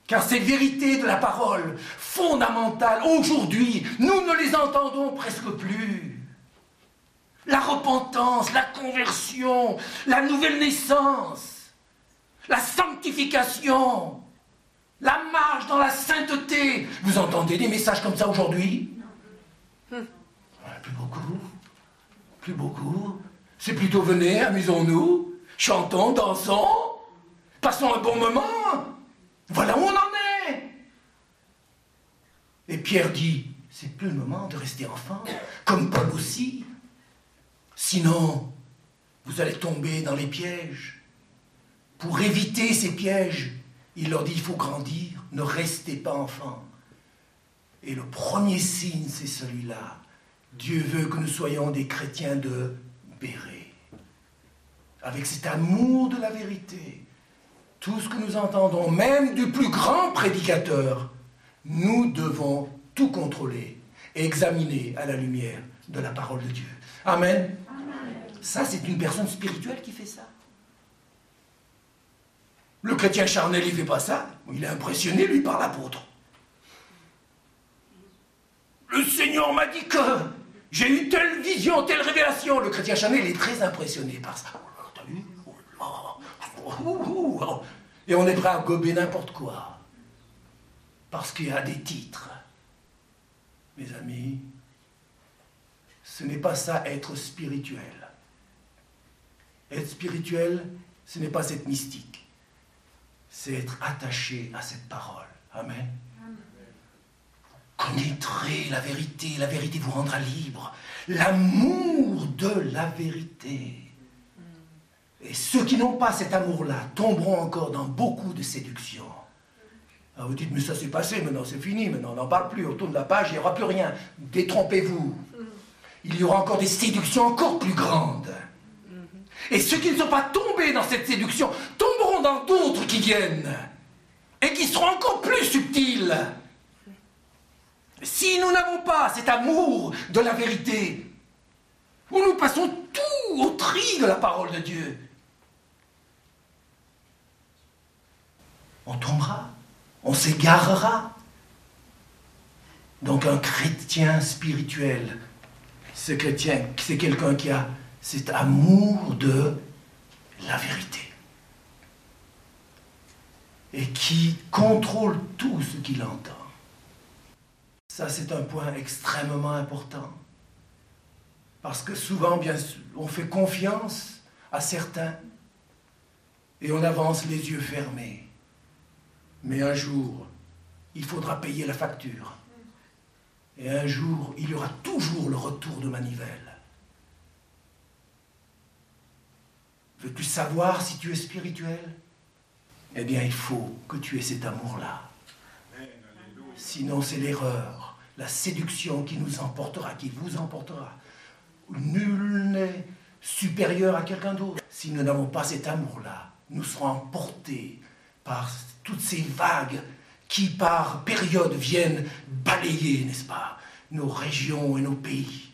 S1: Car ces vérités de la parole fondamentales, aujourd'hui, nous ne les entendons presque plus. La repentance, la conversion, la nouvelle naissance, la sanctification, la marche dans la sainteté. Vous entendez des messages comme ça aujourd'hui? Plus beaucoup. Plus beaucoup. C'est plutôt venez, amusons-nous, chantons, dansons, passons un bon moment. Voilà où on en est. Et Pierre dit, c'est plus le moment de rester enfant, comme Paul aussi. Sinon, vous allez tomber dans les pièges. Pour éviter ces pièges, il leur dit, il faut grandir, ne restez pas enfant. Et le premier signe, c'est celui-là. Dieu veut que nous soyons des chrétiens de Béret, avec cet amour de la vérité. Tout ce que nous entendons, même du plus grand prédicateur, nous devons tout contrôler et examiner à la lumière de la parole de Dieu. Amen. Amen. Ça, c'est une personne spirituelle qui fait ça. Le chrétien charnel, il ne fait pas ça. Il est impressionné, lui, par l'apôtre. Le Seigneur m'a dit que j'ai eu telle vision, telle révélation. Le chrétien charnel, il est très impressionné par ça. T'as vu? Et on est prêt à gober n'importe quoi. Parce qu'il y a des titres. Mes amis, ce n'est pas ça être spirituel. Être spirituel, ce n'est pas être mystique. C'est être attaché à cette parole. Amen. Vous connaîtrez la vérité vous rendra libre. L'amour de la vérité. Et ceux qui n'ont pas cet amour-là tomberont encore dans beaucoup de séductions. Alors vous dites, mais ça s'est passé, maintenant c'est fini, maintenant on n'en parle plus, on tourne la page, il n'y aura plus rien. Détrompez-vous. Il y aura encore des séductions encore plus grandes. Et ceux qui ne sont pas tombés dans cette séduction tomberont dans d'autres qui viennent et qui seront encore plus subtils. Si nous n'avons pas cet amour de la vérité, où nous passons tout au tri de la parole de Dieu, on tombera, on s'égarera. Donc un chrétien spirituel, c'est quelqu'un qui a cet amour de la vérité et qui contrôle tout ce qu'il entend. Ça, c'est un point extrêmement important. Parce que souvent, bien sûr, on fait confiance à certains et on avance les yeux fermés. Mais un jour, il faudra payer la facture. Et un jour, il y aura toujours le retour de manivelle. Veux-tu savoir si tu es spirituel? Eh bien, il faut que tu aies cet amour-là. Sinon, c'est l'erreur, la séduction qui nous emportera, qui vous emportera. Nul n'est supérieur à quelqu'un d'autre. Si nous n'avons pas cet amour-là, nous serons emportés par toutes ces vagues qui, par période, viennent balayer, n'est-ce pas, nos régions et nos pays.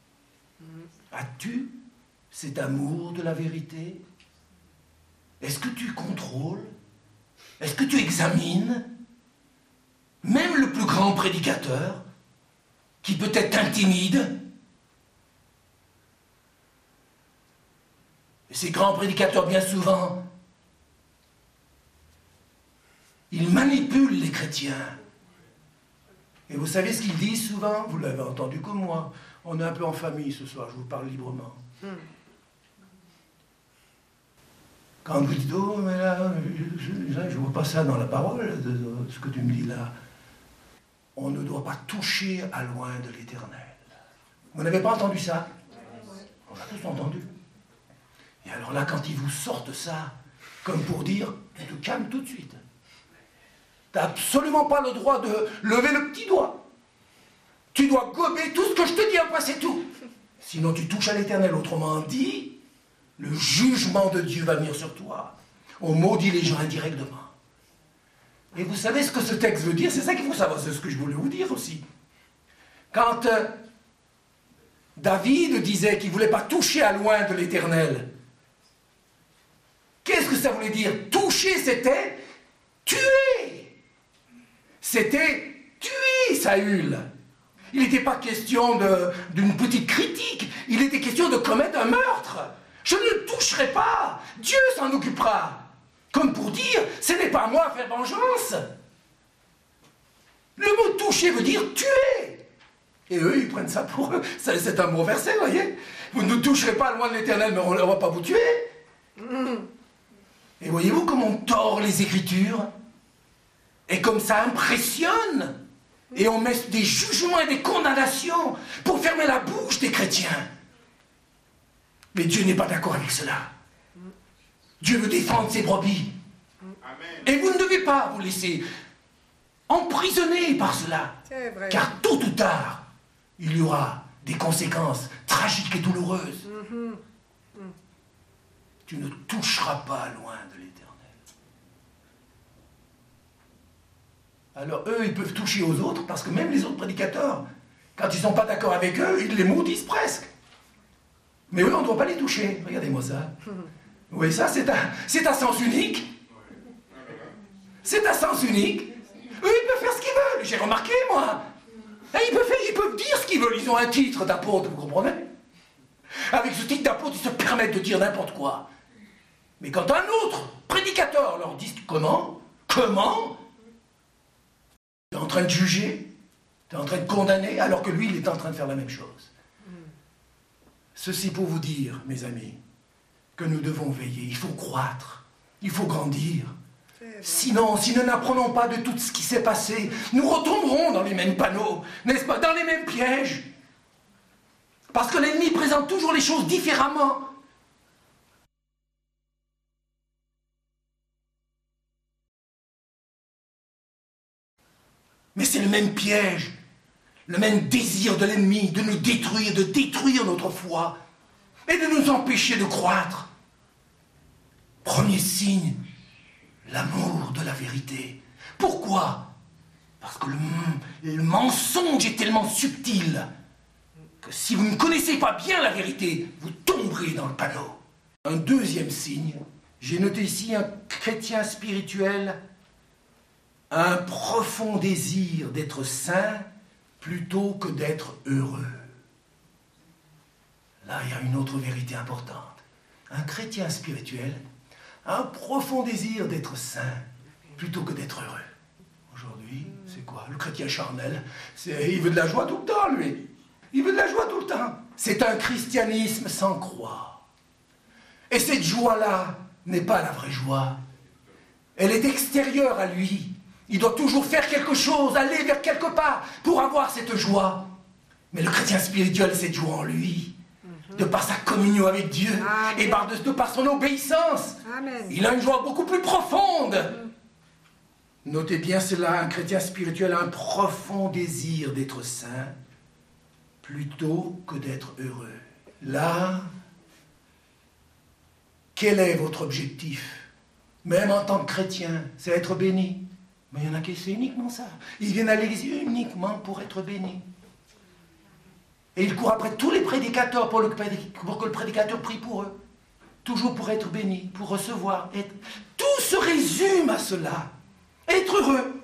S1: As-tu cet amour de la vérité? Est-ce que tu contrôles? Est-ce que tu examines? Même le plus grand prédicateur, qui peut-être intimide. Et ces grands prédicateurs, bien souvent, ils manipulent les chrétiens. Et vous savez ce qu'ils disent souvent? Vous l'avez entendu comme moi. On est un peu en famille ce soir, je vous parle librement. Quand vous dites, oh, mais là, je ne vois pas ça dans la parole, de ce que tu me dis là. On ne doit pas toucher à loin de l'Éternel. Vous n'avez pas entendu ça? On l'a tous entendu. Et alors là, quand ils vous sortent ça, comme pour dire, tu te calmes tout de suite. Tu n'as absolument pas le droit de lever le petit doigt. Tu dois gober tout ce que je te dis, après c'est tout. Sinon tu touches à l'Éternel. Autrement dit, le jugement de Dieu va venir sur toi. On maudit les gens indirectement. Et vous savez ce que ce texte veut dire? C'est ça qu'il faut savoir, c'est ce que je voulais vous dire aussi. Quand David disait qu'il ne voulait pas toucher à loin de l'Éternel, qu'est-ce que ça voulait dire? Toucher, c'était tuer. c'était tuer Saül. Il n'était pas question d'une petite critique, il était question de commettre un meurtre. Je ne le toucherai pas, Dieu s'en occupera. Comme pour dire, ce n'est pas à moi à faire vengeance. Le mot toucher veut dire tuer. Et eux, ils prennent ça pour eux. C'est un mot verset, vous voyez. Vous ne toucherez pas loin de l'Éternel, mais on ne va pas vous tuer. Et voyez-vous comment on tord les Écritures? Et comme ça impressionne. Et on met des jugements et des condamnations pour fermer la bouche des chrétiens. Mais Dieu n'est pas d'accord avec cela. Dieu veut défendre ses brebis. Amen. Et vous ne devez pas vous laisser emprisonner par cela. Car tôt ou tard, il y aura des conséquences tragiques et douloureuses. Tu ne toucheras pas loin de l'Éternel. Alors eux, ils peuvent toucher aux autres, parce que même les autres prédicateurs, quand ils ne sont pas d'accord avec eux, ils les maudissent presque. Mais eux, on ne doit pas les toucher. Regardez-moi ça. Oui, ça, c'est un sens unique. C'est un sens unique. Eux, ils peuvent faire ce qu'ils veulent. J'ai remarqué, moi. Et ils peuvent dire ce qu'ils veulent. Ils ont un titre d'apôtre, vous comprenez? Avec ce titre d'apôtre, ils se permettent de dire n'importe quoi. Mais quand un autre prédicateur leur dit comment tu es en train de juger, tu es en train de condamner, alors que lui, il est en train de faire la même chose. Ceci pour vous dire, mes amis, que nous devons veiller. Il faut croître, il faut grandir. Sinon, si nous n'apprenons pas de tout ce qui s'est passé, nous retomberons dans les mêmes panneaux, n'est-ce pas, dans les mêmes pièges. Parce que l'ennemi présente toujours les choses différemment. Mais c'est le même piège, le même désir de l'ennemi de nous détruire, de détruire notre foi et de nous empêcher de croître. Premier signe, l'amour de la vérité. Pourquoi? Parce que le mensonge est tellement subtil que si vous ne connaissez pas bien la vérité, vous tomberez dans le panneau. Un deuxième signe, j'ai noté ici un chrétien spirituel a un profond désir d'être saint plutôt que d'être heureux. Là, il y a une autre vérité importante. Un chrétien spirituel a un profond désir d'être saint plutôt que d'être heureux. Aujourd'hui, c'est quoi? Le chrétien charnel, il veut de la joie tout le temps, lui. Il veut de la joie tout le temps. C'est un christianisme sans croix. Et cette joie-là n'est pas la vraie joie. Elle est extérieure à lui. Il doit toujours faire quelque chose, aller vers quelque part pour avoir cette joie. Mais le chrétien spirituel, cette joie en lui, de par sa communion avec Dieu. Amen. Et de par son obéissance. Amen. Il a une joie beaucoup plus profonde. Notez bien cela, un chrétien spirituel a un profond désir d'être saint plutôt que d'être heureux. Là, quel est votre objectif? Même en tant que chrétien, c'est être béni. Mais il y en a qui c'est uniquement ça. Ils viennent à l'église uniquement pour être bénis. Et ils courent après tous les prédicateurs pour que le prédicateur prie pour eux. Toujours pour être bénis, pour recevoir. Tout se résume à cela. Être heureux.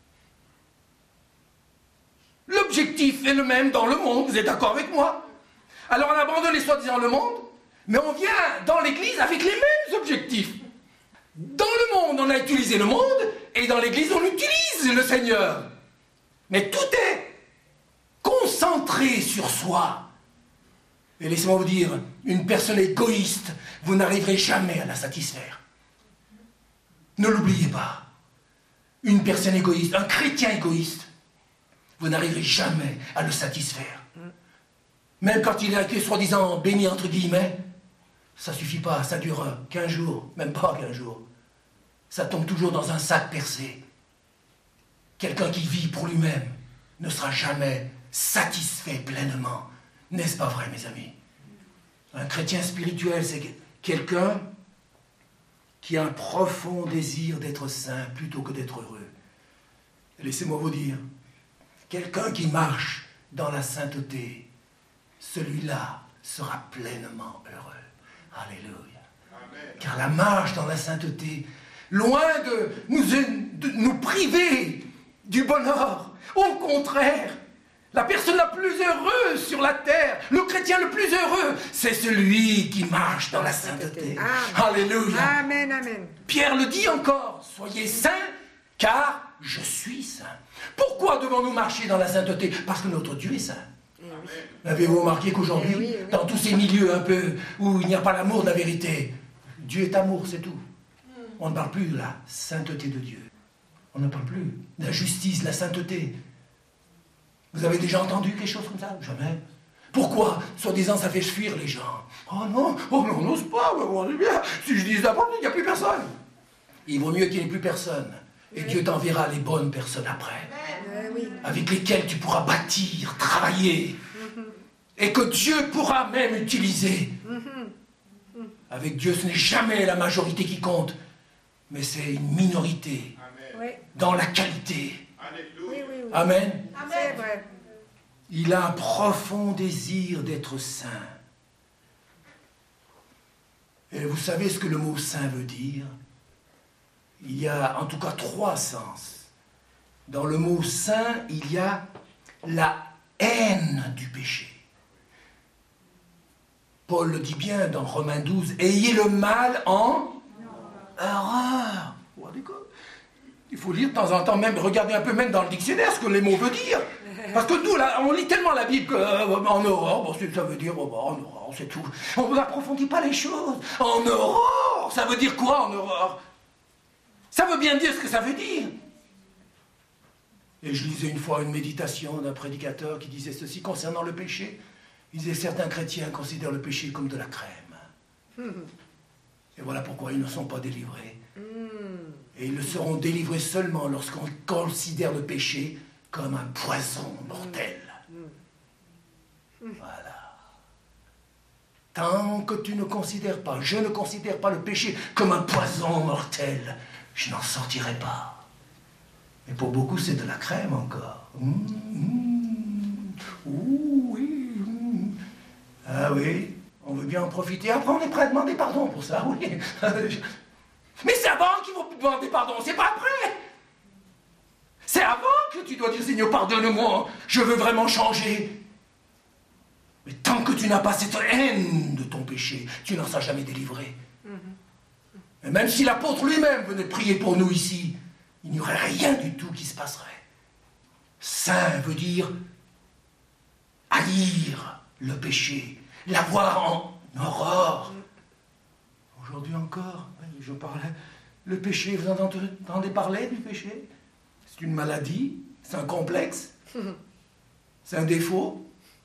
S1: L'objectif est le même dans le monde, vous êtes d'accord avec moi? Alors on abandonne soi-disant le monde, mais on vient dans l'église avec les mêmes objectifs. Dans le monde, on a utilisé le monde, et dans l'église, on utilise le Seigneur. Mais tout est concentré sur soi. Et laissez-moi vous dire, une personne égoïste, vous n'arriverez jamais à la satisfaire. Ne l'oubliez pas. Une personne égoïste, un chrétien égoïste, vous n'arriverez jamais à le satisfaire. Même quand il a été soi-disant béni entre guillemets, ça ne suffit pas, ça dure 15 jours, même pas 15 jours. Ça tombe toujours dans un sac percé. Quelqu'un qui vit pour lui-même ne sera jamais satisfait pleinement. N'est-ce pas vrai, mes amis? Un chrétien spirituel, c'est quelqu'un qui a un profond désir d'être saint plutôt que d'être heureux. Laissez-moi vous dire, quelqu'un qui marche dans la sainteté, celui-là sera pleinement heureux. Alléluia. Amen. Car la marche dans la sainteté, loin de nous priver du bonheur. Au contraire, la personne la plus heureuse sur la terre, le chrétien le plus heureux, c'est celui qui marche dans la sainteté.
S2: Amen.
S1: Alléluia.
S2: Amen, amen.
S1: Pierre le dit encore, soyez saints, car je suis saint. Pourquoi devons-nous marcher dans la sainteté? Parce que notre Dieu est saint. Avez-vous remarqué qu'aujourd'hui, dans tous ces milieux un peu où il n'y a pas l'amour de la vérité, Dieu est amour, c'est tout. On ne parle plus de la sainteté de Dieu. On ne parle plus de la justice, de la sainteté. Vous avez déjà entendu quelque chose comme ça? Jamais. Pourquoi? Soi-disant, ça fait fuir les gens. Oh non, on n'ose pas, on est bien. Si je dis d'abord, il n'y a plus personne. Il vaut mieux qu'il n'y ait plus personne. Et Dieu t'enverra les bonnes personnes après. Avec lesquelles tu pourras bâtir, travailler. Et que Dieu pourra même utiliser. Avec Dieu, ce n'est jamais la majorité qui compte, mais c'est une minorité.
S2: Oui.
S1: Dans la qualité.
S2: Oui.
S1: Amen.
S2: C'est vrai.
S1: Il a un profond désir d'être saint. Et vous savez ce que le mot saint veut dire? Il y a en tout cas 3 sens. Dans le mot saint, il y a la haine du péché. Paul le dit bien dans Romains 12, ayez le mal en horreur. Il faut lire de temps en temps, même regarder un peu même dans le dictionnaire ce que les mots veulent dire. Parce que nous, là, on lit tellement la Bible en horreur, bon, ça veut dire en horreur, c'est tout. On n'approfondit pas les choses. En horreur, ça veut dire quoi en horreur? Ça veut bien dire ce que ça veut dire. Et je lisais une fois une méditation d'un prédicateur qui disait ceci concernant le péché. Il disait certains chrétiens considèrent le péché comme de la crème. Et voilà pourquoi ils ne sont pas délivrés. Et ils le seront délivrés seulement lorsqu'on considère le péché comme un poison mortel. Voilà. Tant que tu ne considères pas, je ne considère pas le péché comme un poison mortel, je n'en sortirai pas. Mais pour beaucoup, c'est de la crème encore. Oui. Ah oui, on veut bien en profiter. Après, on est prêt à demander pardon pour ça, oui. Mais c'est avant qu'il faut demander pardon, c'est pas après. C'est avant que tu dois dire, Seigneur, pardonne-moi, je veux vraiment changer. Mais tant que tu n'as pas cette haine de ton péché, tu n'en seras jamais délivré. Et même si l'apôtre lui-même venait prier pour nous ici, il n'y aurait rien du tout qui se passerait. Saint veut dire haïr le péché, l'avoir en horreur. Aujourd'hui encore, je parlais, le péché, vous entendez parler du péché? C'est une maladie, c'est un complexe, c'est un défaut,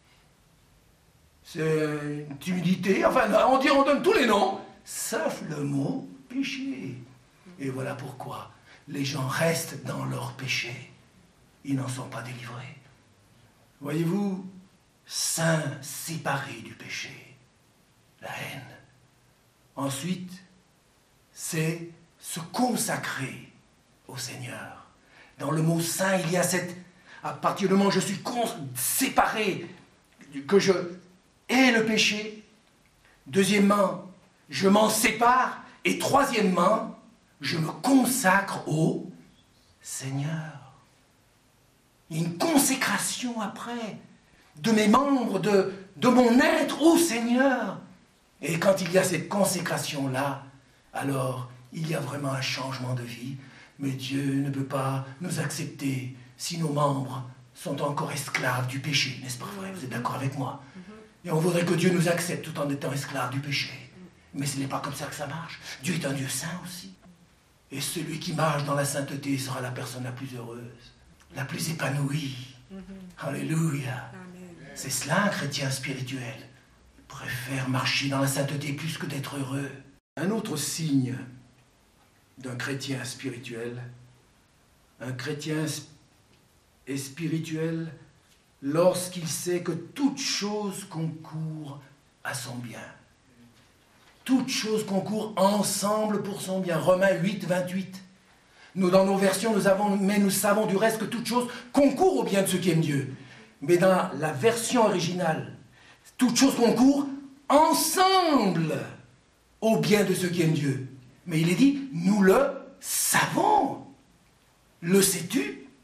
S1: c'est une timidité, enfin on donne tous les noms, sauf le mot péché. Et voilà pourquoi les gens restent dans leur péché, ils n'en sont pas délivrés. Voyez-vous, saint, séparé du péché, la haine. Ensuite, c'est se consacrer au Seigneur. Dans le mot saint, il y a à partir du moment où je suis séparé, que je hais le péché. Deuxièmement, je m'en sépare. Et troisièmement, je me consacre au Seigneur. Il y a une consécration après de mes membres, de mon être au Seigneur. Et quand il y a cette consécration-là, alors il y a vraiment un changement de vie. Mais Dieu ne peut pas nous accepter si nos membres sont encore esclaves du péché, n'est-ce pas vrai? Vous êtes d'accord avec moi? Et on voudrait que Dieu nous accepte tout en étant esclaves du péché. Mais ce n'est pas comme ça que ça marche. Dieu est un Dieu saint aussi. Et celui qui marche dans la sainteté sera la personne la plus heureuse, la plus épanouie. Alléluia. C'est cela un chrétien spirituel. Il préfère marcher dans la sainteté plus que d'être heureux. Un autre signe d'un chrétien spirituel, un chrétien est spirituel lorsqu'il sait que toute chose concourt à son bien. Toutes choses concourent ensemble pour son bien. Romains 8, 28. Nous, dans nos versions, nous savons du reste que toute chose concourt au bien de ceux qui aiment Dieu. Mais dans la version originale, toute chose concourt ensemble au bien de ceux qui aiment Dieu. Mais il est dit, nous le savons. Le sais-tu?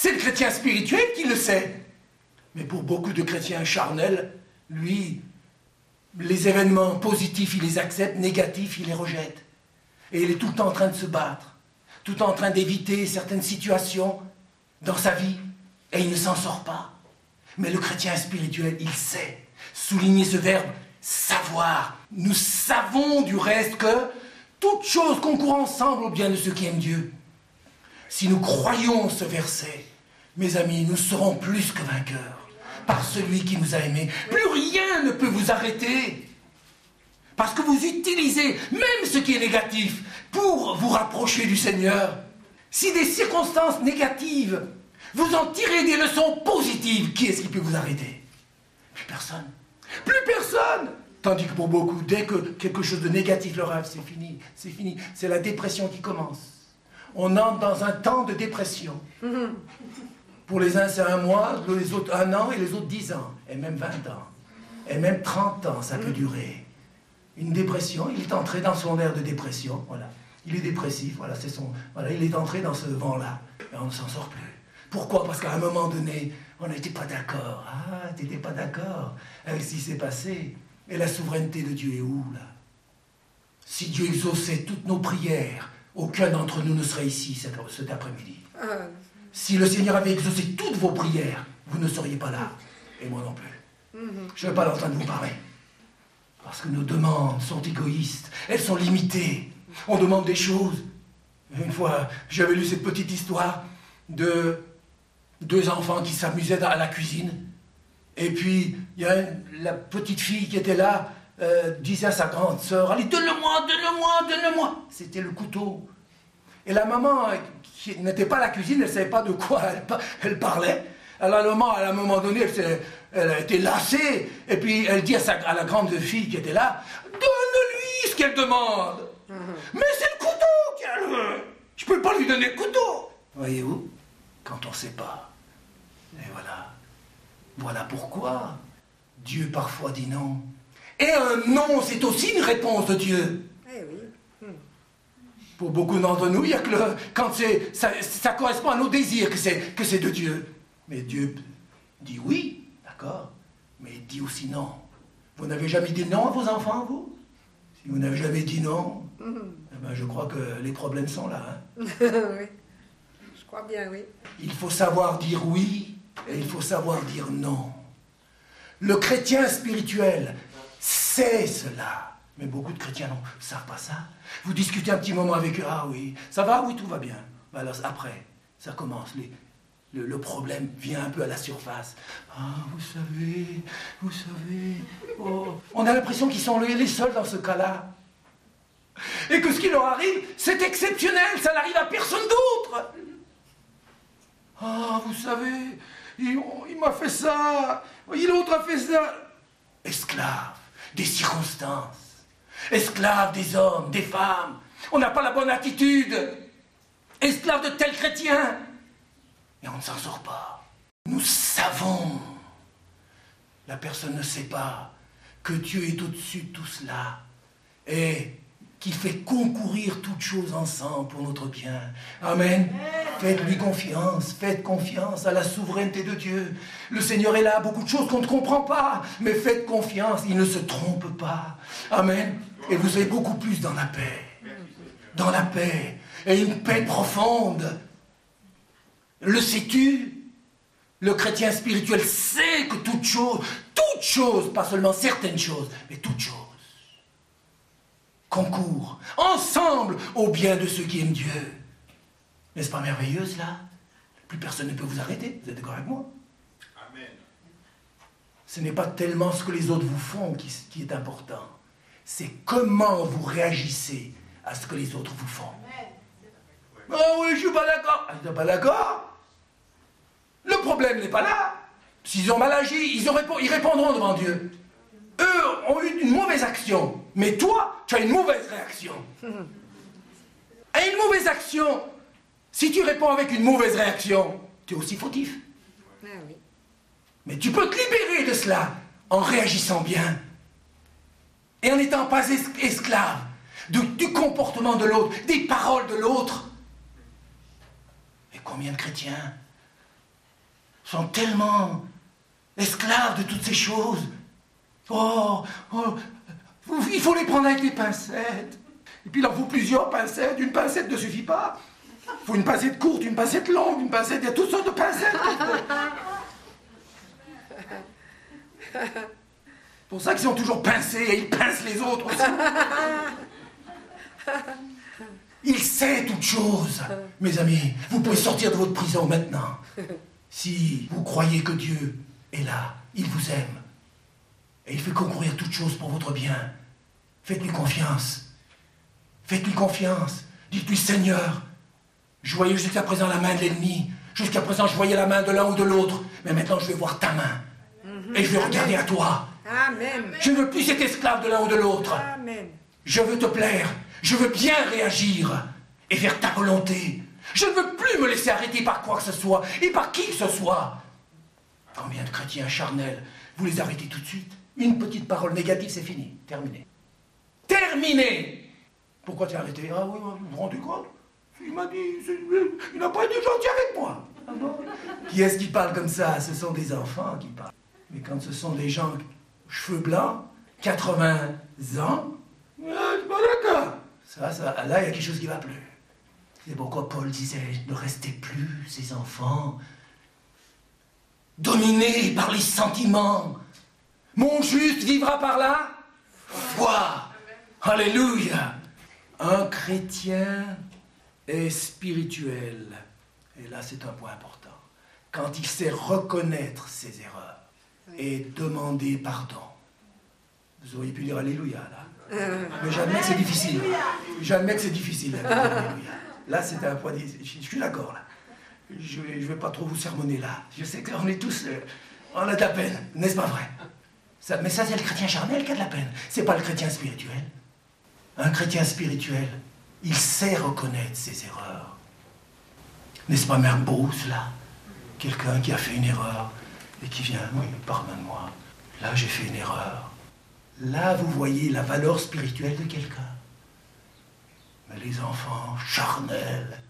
S1: C'est le chrétien spirituel qui le sait. Mais pour beaucoup de chrétiens charnels, lui, les événements positifs, il les accepte, négatifs, il les rejette. Et il est tout le temps en train de se battre, tout le temps en train d'éviter certaines situations dans sa vie, et il ne s'en sort pas. Mais le chrétien spirituel, il sait souligner ce verbe « savoir ». Nous savons du reste que toutes choses concourent ensemble au bien de ceux qui aiment Dieu. Si nous croyons ce verset, mes amis, nous serons plus que vainqueurs par celui qui nous a aimés. Plus rien ne peut vous arrêter. Parce que vous utilisez même ce qui est négatif pour vous rapprocher du Seigneur. Si des circonstances négatives, vous en tirez des leçons positives, qui est-ce qui peut vous arrêter? Plus personne. Plus personne. Tandis que pour beaucoup, dès que quelque chose de négatif leur arrive, c'est fini, c'est fini. C'est la dépression qui commence. On entre dans un temps de dépression. Pour les uns, c'est 1 mois, les autres 1 an, et les autres 10 ans, et même 20 ans, et même 30 ans, ça peut durer. Une dépression, il est entré dans son ère de dépression, voilà. Il est dépressif, voilà, c'est son... Voilà, il est entré dans ce vent-là, et on ne s'en sort plus. Pourquoi? Parce qu'à un moment donné, on n'était pas d'accord. Ah, t'étais pas d'accord avec ce qui s'est passé. Et la souveraineté de Dieu est où, là? Si Dieu exauçait toutes nos prières, aucun d'entre nous ne serait ici cet après-midi. Si le Seigneur avait exaucé toutes vos prières, vous ne seriez pas là. Et moi non plus. Je ne vais pas l'entendre vous parler. Parce que nos demandes sont égoïstes. Elles sont limitées. On demande des choses. Une fois, j'avais lu cette petite histoire de 2 enfants qui s'amusaient à la cuisine. Et puis, il y a la petite fille qui était là, disait à sa grande sœur, allez, donne-le-moi, donne-le-moi, donne-le-moi. C'était le couteau. Et la maman, qui n'était pas à la cuisine, elle ne savait pas de quoi elle parlait. Alors, à un moment donné, elle a été lassée. Et puis, elle dit à la grande fille qui était là, donne-lui ce qu'elle demande. Mais c'est le couteau qu'elle... Je ne peux pas lui donner le couteau. Voyez-vous, quand on ne sait pas. Et voilà. Voilà pourquoi Dieu parfois dit non. Et un non, c'est aussi une réponse de Dieu.
S3: Eh oui.
S1: Pour beaucoup d'entre nous, il n'y a que quand ça correspond à nos désirs que c'est de Dieu. Mais Dieu dit oui, d'accord, mais il dit aussi non. Vous n'avez jamais dit non à vos enfants, vous? Si vous n'avez jamais dit non, eh ben je crois que les problèmes sont là. Hein?
S3: Oui. Je crois bien, oui.
S1: Il faut savoir dire oui et il faut savoir dire non. Le chrétien spirituel sait cela. Mais beaucoup de chrétiens ne savent pas ça. Vous discutez un petit moment avec eux. Ah oui, ça va? Oui, tout va bien. Ben alors, après, ça commence. Le problème vient un peu à la surface. Ah, vous savez... Oh. On a l'impression qu'ils sont les seuls dans ce cas-là. Et que ce qui leur arrive, c'est exceptionnel. Ça n'arrive à personne d'autre. Ah, vous savez, il m'a fait ça. L'autre a fait ça. Esclave des circonstances. Esclave des hommes, des femmes. On n'a pas la bonne attitude. Esclave de tel chrétien. Et on ne s'en sort pas. Nous savons. La personne ne sait pas que Dieu est au-dessus de tout cela. Et qu'il fait concourir toutes choses ensemble pour notre bien. Amen. Faites-lui confiance. Faites confiance à la souveraineté de Dieu. Le Seigneur est là. Beaucoup de choses qu'on ne comprend pas. Mais faites confiance. Il ne se trompe pas. Amen. Et vous serez beaucoup plus dans la paix. Dans la paix. Et une paix profonde. Le sais-tu? Le chrétien spirituel sait que toutes choses, pas seulement certaines choses, mais toutes choses, concourent ensemble au bien de ceux qui aiment Dieu. N'est-ce pas merveilleux cela? Plus personne ne peut vous arrêter. Vous êtes d'accord avec moi? Amen. Ce n'est pas tellement ce que les autres vous font qui est important. C'est comment vous réagissez à ce que les autres vous font. Ah oui, je ne suis pas d'accord. Ah, tu n'es pas d'accord? Le problème n'est pas là. S'ils ont mal agi, ils répondront devant Dieu. Eux ont eu une mauvaise action. Mais toi, tu as une mauvaise réaction. À une mauvaise action, si tu réponds avec une mauvaise réaction, tu es aussi fautif.
S3: Ah oui.
S1: Mais tu peux te libérer de cela en réagissant bien. Et en n'étant pas esclave du comportement de l'autre, des paroles de l'autre. Et combien de chrétiens sont tellement esclaves de toutes ces choses. Oh, il faut les prendre avec des pincettes. Et puis il en faut plusieurs pincettes. Une pincette ne suffit pas. Il faut une pincette courte, une pincette longue, une pincette... Il y a toutes sortes de pincettes. C'est pour ça qu'ils sont toujours pincés et ils pincent les autres aussi. Il sait toutes choses. Mes amis, vous pouvez sortir de votre prison maintenant. Si vous croyez que Dieu est là, il vous aime. Et il fait concourir toutes choses pour votre bien. Faites-lui confiance. Faites-lui confiance. Dites-lui, Seigneur, je voyais jusqu'à présent la main de l'ennemi. Jusqu'à présent, je voyais la main de l'un ou de l'autre. Mais maintenant, je vais voir ta main. Et je vais regarder à toi.
S3: Amen.
S1: Je ne veux plus être esclave de l'un ou de l'autre.
S3: Amen.
S1: Je veux te plaire. Je veux bien réagir et faire ta volonté. Je ne veux plus me laisser arrêter par quoi que ce soit et par qui que ce soit. Combien de chrétiens charnels, vous les arrêtez tout de suite? Une petite parole négative, c'est fini. Terminé. Terminé. Pourquoi tu as arrêté? Ah oui, vous vous rendez compte? Il m'a dit, il n'a pas été gentil avec moi. Ah bon? Qui est-ce qui parle comme ça? Ce sont des enfants qui parlent. Mais quand ce sont des gens, cheveux blancs, 80 ans, c'est pas d'accord. Là, il y a quelque chose qui ne va plus. C'est pourquoi Paul disait, ne restez plus, ces enfants, dominés par les sentiments. Mon juste vivra par la foi. Alléluia. Un chrétien est spirituel. Et là, c'est un point important. Quand il sait reconnaître ses erreurs et demander pardon. Vous auriez pu dire Alléluia, là. Mais j'admets que c'est difficile. J'admets que c'est difficile. Alléluia. Là, c'est un point. Je suis d'accord, là. Je ne vais pas trop vous sermonner, là. Je sais qu'on est tous... on a de la peine, n'est-ce pas vrai? Mais ça, c'est le chrétien charnel qui a de la peine. C'est pas le chrétien spirituel. Un chrétien spirituel, il sait reconnaître ses erreurs. N'est-ce pas Mère Bruce, là? Quelqu'un qui a fait une erreur et qui vient, oui, pardonne-moi. Là, j'ai fait une erreur. Là, vous voyez la valeur spirituelle de quelqu'un. Mais les enfants charnels,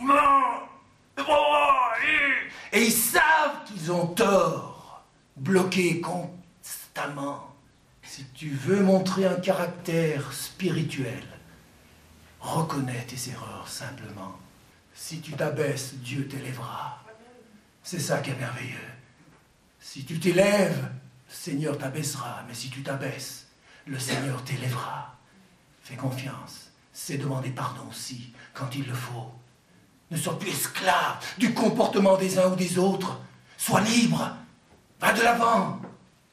S1: et ils savent qu'ils ont tort, bloqués constamment. Si tu veux montrer un caractère spirituel, reconnais tes erreurs simplement. Si tu t'abaisses, Dieu t'élèvera. C'est ça qui est merveilleux. Si tu t'élèves, le Seigneur t'abaissera. Mais si tu t'abaisses, le Seigneur t'élèvera. Fais confiance. C'est demander pardon aussi, quand il le faut. Ne sois plus esclave du comportement des uns ou des autres. Sois libre. Va de l'avant.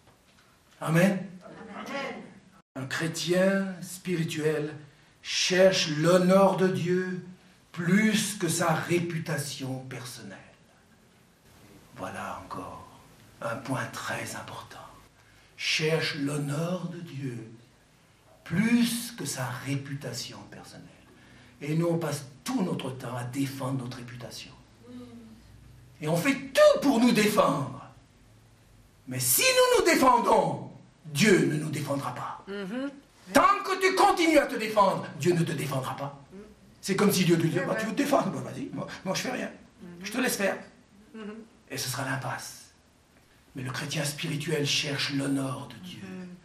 S1: Amen. Un chrétien spirituel cherche l'honneur de Dieu plus que sa réputation personnelle. Voilà encore un point très important. Cherche l'honneur de Dieu plus que sa réputation personnelle. Et nous, on passe tout notre temps à défendre notre réputation. Et on fait tout pour nous défendre. Mais si nous nous défendons, Dieu ne nous défendra pas. Tant que tu continues à te défendre, Dieu ne te défendra pas. C'est comme si Dieu te disait, tu veux te défendre, vas-y, moi je fais rien. Je te laisse faire. Et ce sera l'impasse. Mais le chrétien spirituel cherche l'honneur de Dieu.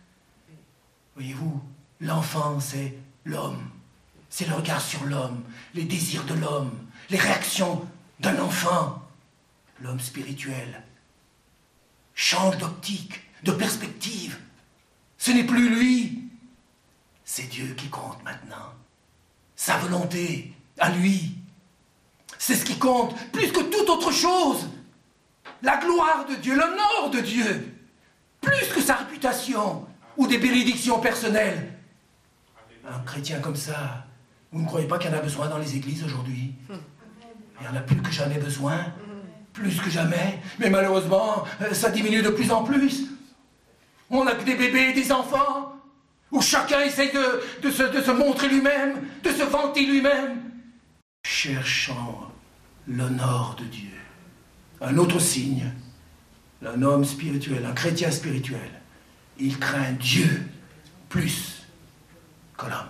S1: Voyez-vous, l'enfant, c'est l'homme. C'est le regard sur l'homme, les désirs de l'homme, les réactions d'un enfant. L'homme spirituel change d'optique, de perspective. Ce n'est plus lui, c'est Dieu qui compte maintenant. Sa volonté, à lui. C'est ce qui compte, plus que toute autre chose. La gloire de Dieu, l'honneur de Dieu. Plus que sa réputation ou des bénédictions personnelles. Un chrétien comme ça, vous ne croyez pas qu'il y en a besoin dans les églises aujourd'hui? Il y en a plus que jamais besoin. Plus que jamais. Mais malheureusement, ça diminue de plus en plus. On n'a que des bébés et des enfants, où chacun essaye de se montrer lui-même, de se vanter lui-même. Cherchant l'honneur de Dieu. Un autre signe, un homme spirituel, un chrétien spirituel, il craint Dieu plus que l'homme.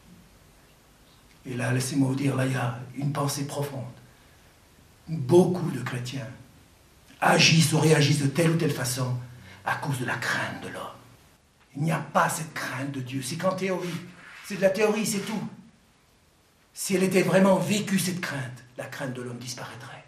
S1: Et là, laissez-moi vous dire, là, il y a une pensée profonde. Beaucoup de chrétiens agissent ou réagissent de telle ou telle façon à cause de la crainte de l'homme. Il n'y a pas cette crainte de Dieu. C'est qu'en théorie. C'est de la théorie, c'est tout. Si elle était vraiment vécue, cette crainte, la crainte de l'homme disparaîtrait.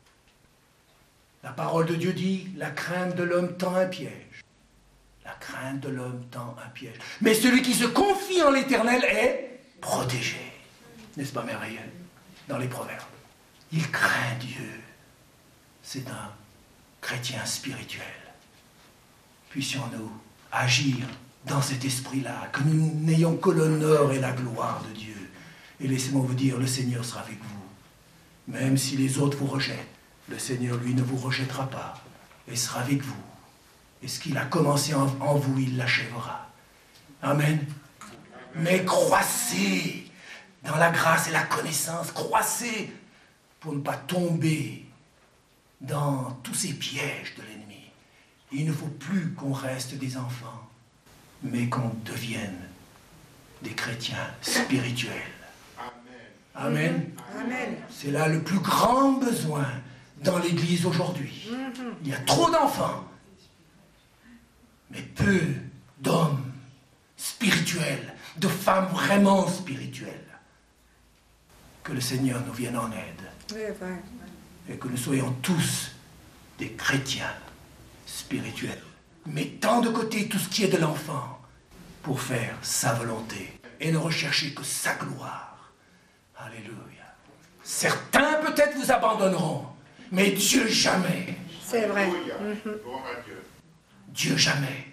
S1: La parole de Dieu dit, la crainte de l'homme tend un piège. La crainte de l'homme tend un piège. Mais celui qui se confie en l'Éternel est protégé. N'est-ce pas merveilleux? Dans les Proverbes. Il craint Dieu. C'est un chrétien spirituel. Puissions-nous agir dans cet esprit-là, que nous n'ayons que l'honneur et la gloire de Dieu. Et laissez-moi vous dire, le Seigneur sera avec vous. Même si les autres vous rejettent, le Seigneur, lui, ne vous rejettera pas et sera avec vous. Et ce qu'il a commencé en vous, il l'achèvera. Amen. Mais croissez dans la grâce et la connaissance. Croissez pour ne pas tomber dans tous ces pièges de l'ennemi. Il ne faut plus qu'on reste des enfants, mais qu'on devienne des chrétiens spirituels. Amen.
S3: Amen.
S1: C'est là le plus grand besoin dans l'Église aujourd'hui. Il y a trop d'enfants, mais peu d'hommes spirituels, de femmes vraiment spirituelles. Que le Seigneur nous vienne en aide.
S3: Oui, vrai.
S1: Et que nous soyons tous des chrétiens spirituels, mettant de côté tout ce qui est de l'enfant pour faire sa volonté et ne rechercher que sa gloire. Alléluia. Certains peut-être vous abandonneront, mais Dieu jamais.
S3: C'est vrai.
S1: Dieu jamais.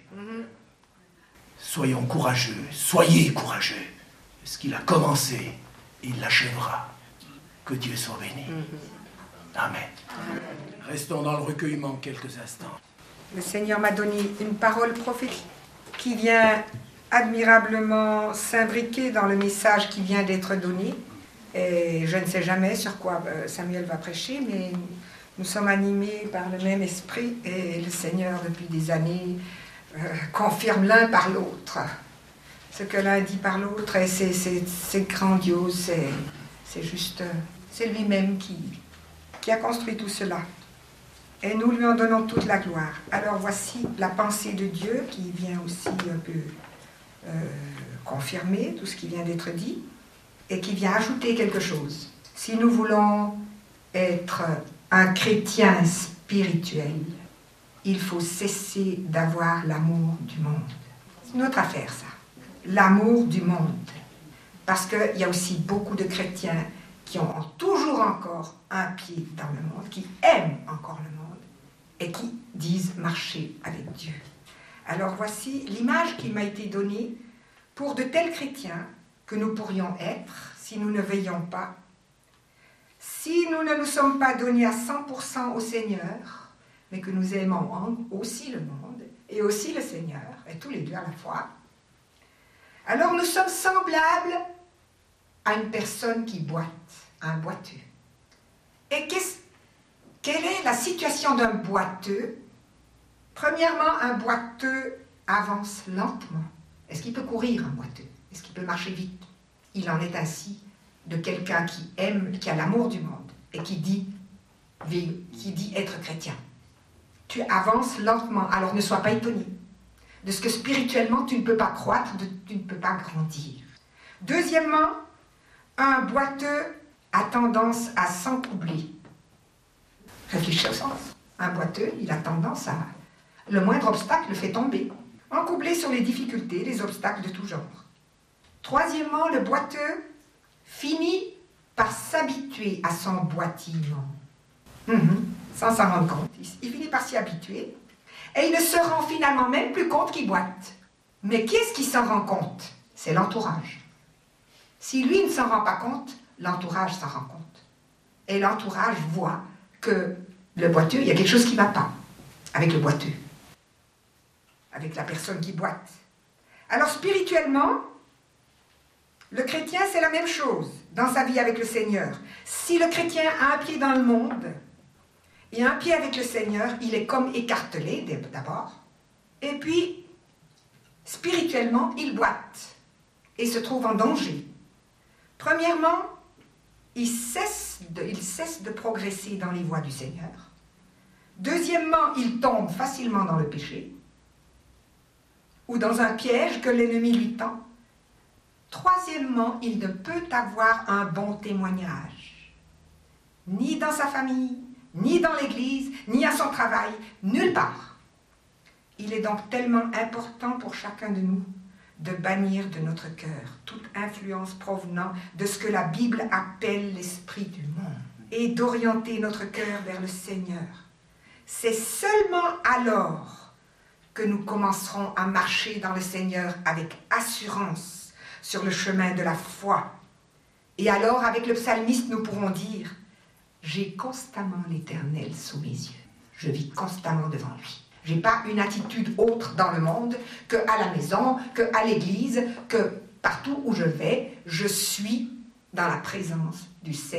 S1: Soyons courageux, soyez courageux. Ce qu'il a commencé, il l'achèvera. Que Dieu soit béni. Amen. Restons dans le recueillement quelques instants.
S3: Le Seigneur m'a donné une parole prophétique qui vient admirablement s'imbriquer dans le message qui vient d'être donné. Et je ne sais jamais sur quoi Samuel va prêcher, mais nous sommes animés par le même esprit et le Seigneur, depuis des années, confirme l'un par l'autre. Ce que l'un dit par l'autre, c'est grandiose, c'est juste, c'est lui-même qui a construit tout cela. Et nous lui en donnons toute la gloire. Alors voici la pensée de Dieu qui vient aussi un peu confirmer tout ce qui vient d'être dit et qui vient ajouter quelque chose. Si nous voulons être un chrétien spirituel, il faut cesser d'avoir l'amour du monde. C'est notre affaire, ça. L'amour du monde. Parce qu'il y a aussi beaucoup de chrétiens qui ont toujours encore un pied dans le monde, qui aiment encore le monde et qui disent marcher avec Dieu. Alors voici l'image qui m'a été donnée pour de tels chrétiens que nous pourrions être si nous ne veillons pas, si nous ne nous sommes pas donnés à 100% au Seigneur, mais que nous aimons aussi le monde et aussi le Seigneur, et tous les deux à la fois. Alors nous sommes semblables à une personne qui boite, un boiteux. Et quelle est la situation d'un boiteux? Premièrement, un boiteux avance lentement. Est-ce qu'il peut courir, un boiteux? Est-ce qu'il peut marcher vite? Il en est ainsi de quelqu'un qui aime, qui a l'amour du monde et qui dit être chrétien. Tu avances lentement, alors ne sois pas étonné de ce que spirituellement tu ne peux pas croître, tu ne peux pas grandir. Deuxièmement, un boiteux a tendance à s'encoubler. Réfléchis au sens. Un boiteux, il a tendance à... Le moindre obstacle le fait tomber. Encoubler sur les difficultés, les obstacles de tout genre. Troisièmement, le boiteux finit par s'habituer à son boitillement. Sans s'en rendre compte. Il finit par s'y habituer. Et il ne se rend finalement même plus compte qu'il boite. Mais qui est-ce qui s'en rend compte? C'est l'entourage. Si lui ne s'en rend pas compte, l'entourage s'en rend compte. Et l'entourage voit que le boiteux, il y a quelque chose qui ne va pas avec le boiteux, avec la personne qui boite. Alors spirituellement, le chrétien, c'est la même chose dans sa vie avec le Seigneur. Si le chrétien a un pied dans le monde et un pied avec le Seigneur, il est comme écartelé d'abord. Et puis, spirituellement, il boite et se trouve en danger. Premièrement, il cesse de progresser dans les voies du Seigneur.
S2: Deuxièmement, il tombe facilement dans le péché ou dans un piège que l'ennemi lui tend. Troisièmement, il ne peut avoir un bon témoignage, ni dans sa famille, ni dans l'église, ni à son travail, nulle part. Il est donc tellement important pour chacun de nous de bannir de notre cœur toute influence provenant de ce que la Bible appelle l'esprit du monde et d'orienter notre cœur vers le Seigneur. C'est seulement alors que nous commencerons à marcher dans le Seigneur avec assurance sur le chemin de la foi. Et alors, avec le psalmiste, nous pourrons dire « J'ai constamment l'Éternel sous mes yeux. Je vis constamment devant lui. Je n'ai pas une attitude autre dans le monde qu'à la maison, qu'à l'église, que partout où je vais, je suis dans la présence du Seigneur. »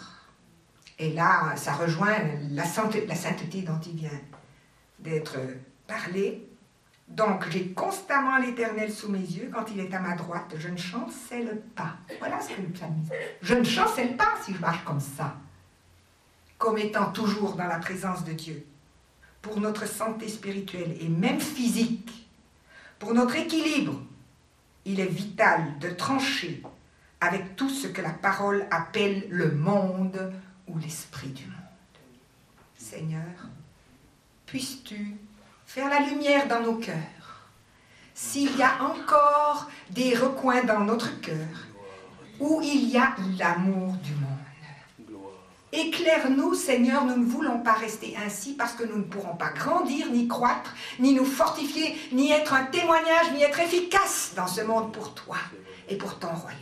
S2: Et là, ça rejoint la sainteté dont il vient d'être parlé. Donc, j'ai constamment l'Éternel sous mes yeux. Quand il est à ma droite, je ne chancelle pas. Voilà ce que le psalmiste dit. Je ne chancelle pas si je marche comme ça. Comme étant toujours dans la présence de Dieu. Pour notre santé spirituelle et même physique, pour notre équilibre, il est vital de trancher avec tout ce que la parole appelle le monde ou l'esprit du monde. Seigneur, puisses-tu faire la lumière dans nos cœurs, s'il y a encore des recoins dans notre cœur où il y a l'amour du monde. Éclaire-nous, Seigneur, nous ne voulons pas rester ainsi parce que nous ne pourrons pas grandir, ni croître, ni nous fortifier, ni être un témoignage, ni être efficace dans ce monde pour toi et pour ton royaume.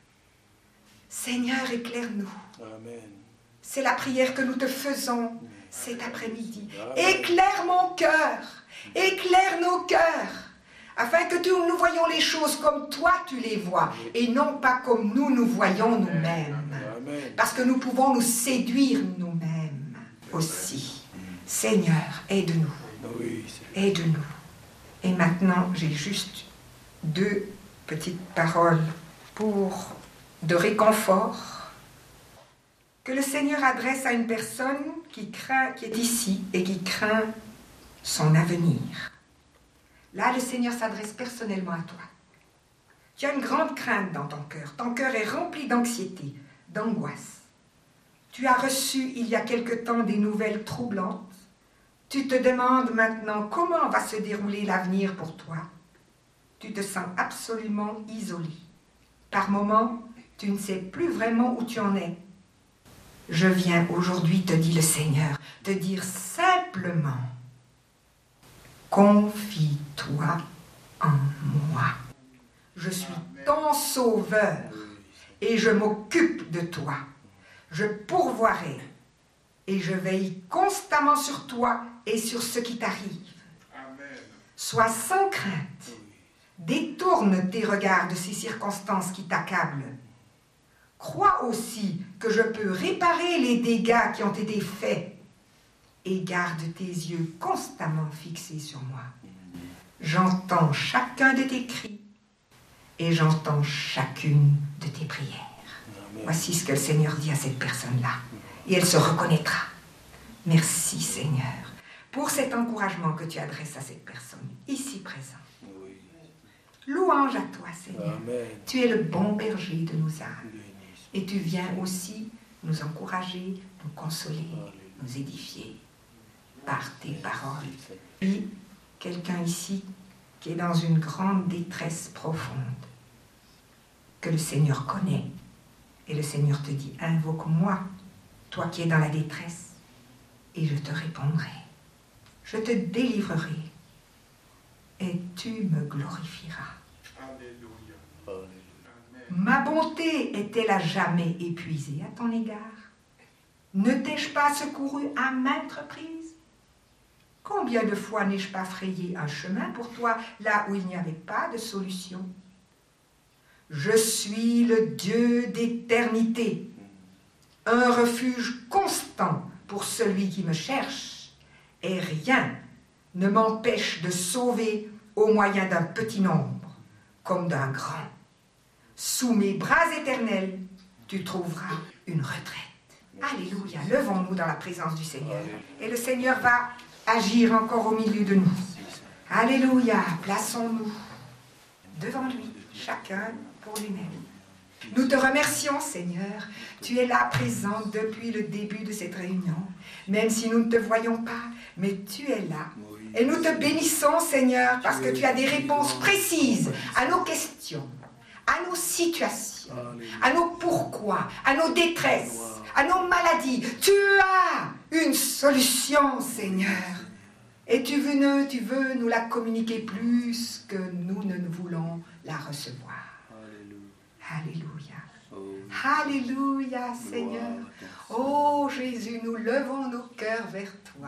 S2: Seigneur, éclaire-nous.
S1: Amen.
S2: C'est la prière que nous te faisons cet après-midi. Éclaire mon cœur, éclaire nos cœurs, afin que nous voyions les choses comme toi tu les vois, et non pas comme nous voyons nous-mêmes. Parce que nous pouvons nous séduire nous-mêmes aussi. Seigneur, aide-nous. Aide-nous. Et maintenant, j'ai juste 2 petites paroles de réconfort que le Seigneur adresse à une personne qui est ici et qui craint son avenir. Là, le Seigneur s'adresse personnellement à toi. Tu as une grande crainte dans ton cœur. Ton cœur est rempli d'anxiété, d'angoisse. Tu as reçu il y a quelque temps des nouvelles troublantes. Tu te demandes maintenant comment va se dérouler l'avenir pour toi. Tu te sens absolument isolé. Par moments, tu ne sais plus vraiment où tu en es. Je viens aujourd'hui, te dit le Seigneur, te dire simplement, confie-toi en moi. Je suis ton sauveur et je m'occupe de toi. Je pourvoirai et je veille constamment sur toi et sur ce qui t'arrive. Sois sans crainte. Détourne tes regards de ces circonstances qui t'accablent. Crois aussi que je peux réparer les dégâts qui ont été faits et garde tes yeux constamment fixés sur moi. J'entends chacun de tes cris et j'entends chacune de tes prières. Amen. Voici ce que le Seigneur dit à cette personne-là et elle se reconnaîtra. Merci Seigneur pour cet encouragement que tu adresses à cette personne ici présente. Oui. Louange à toi Seigneur. Amen. Tu es le bon berger de nos âmes. Et tu viens aussi nous encourager, nous consoler, nous édifier par tes paroles. Puis, quelqu'un ici qui est dans une grande détresse profonde, que le Seigneur connaît. Et le Seigneur te dit, invoque-moi, toi qui es dans la détresse, et je te répondrai. Je te délivrerai, et tu me glorifieras. Alléluia. Ma bonté est-elle à jamais épuisée à ton égard? Ne t'ai-je pas secouru à maintes reprises? Combien de fois n'ai-je pas frayé un chemin pour toi là où il n'y avait pas de solution? Je suis le Dieu d'éternité, un refuge constant pour celui qui me cherche, et rien ne m'empêche de sauver au moyen d'un petit nombre comme d'un grand. Sous mes bras éternels, tu trouveras une retraite. Alléluia. Levons-nous dans la présence du Seigneur. Et le Seigneur va agir encore au milieu de nous. Alléluia. Plaçons-nous devant lui, chacun pour lui-même. Nous te remercions, Seigneur. Tu es là présent depuis le début de cette réunion. Même si nous ne te voyons pas, mais tu es là. Et nous te bénissons, Seigneur, parce que tu as des réponses précises à nos questions, à nos situations, à nos pourquoi, à nos détresses, à nos maladies. Tu as une solution, Seigneur. Et tu veux nous la communiquer plus que nous ne voulons la recevoir. Alléluia. Alléluia, Seigneur. Oh Jésus, nous levons nos cœurs vers toi.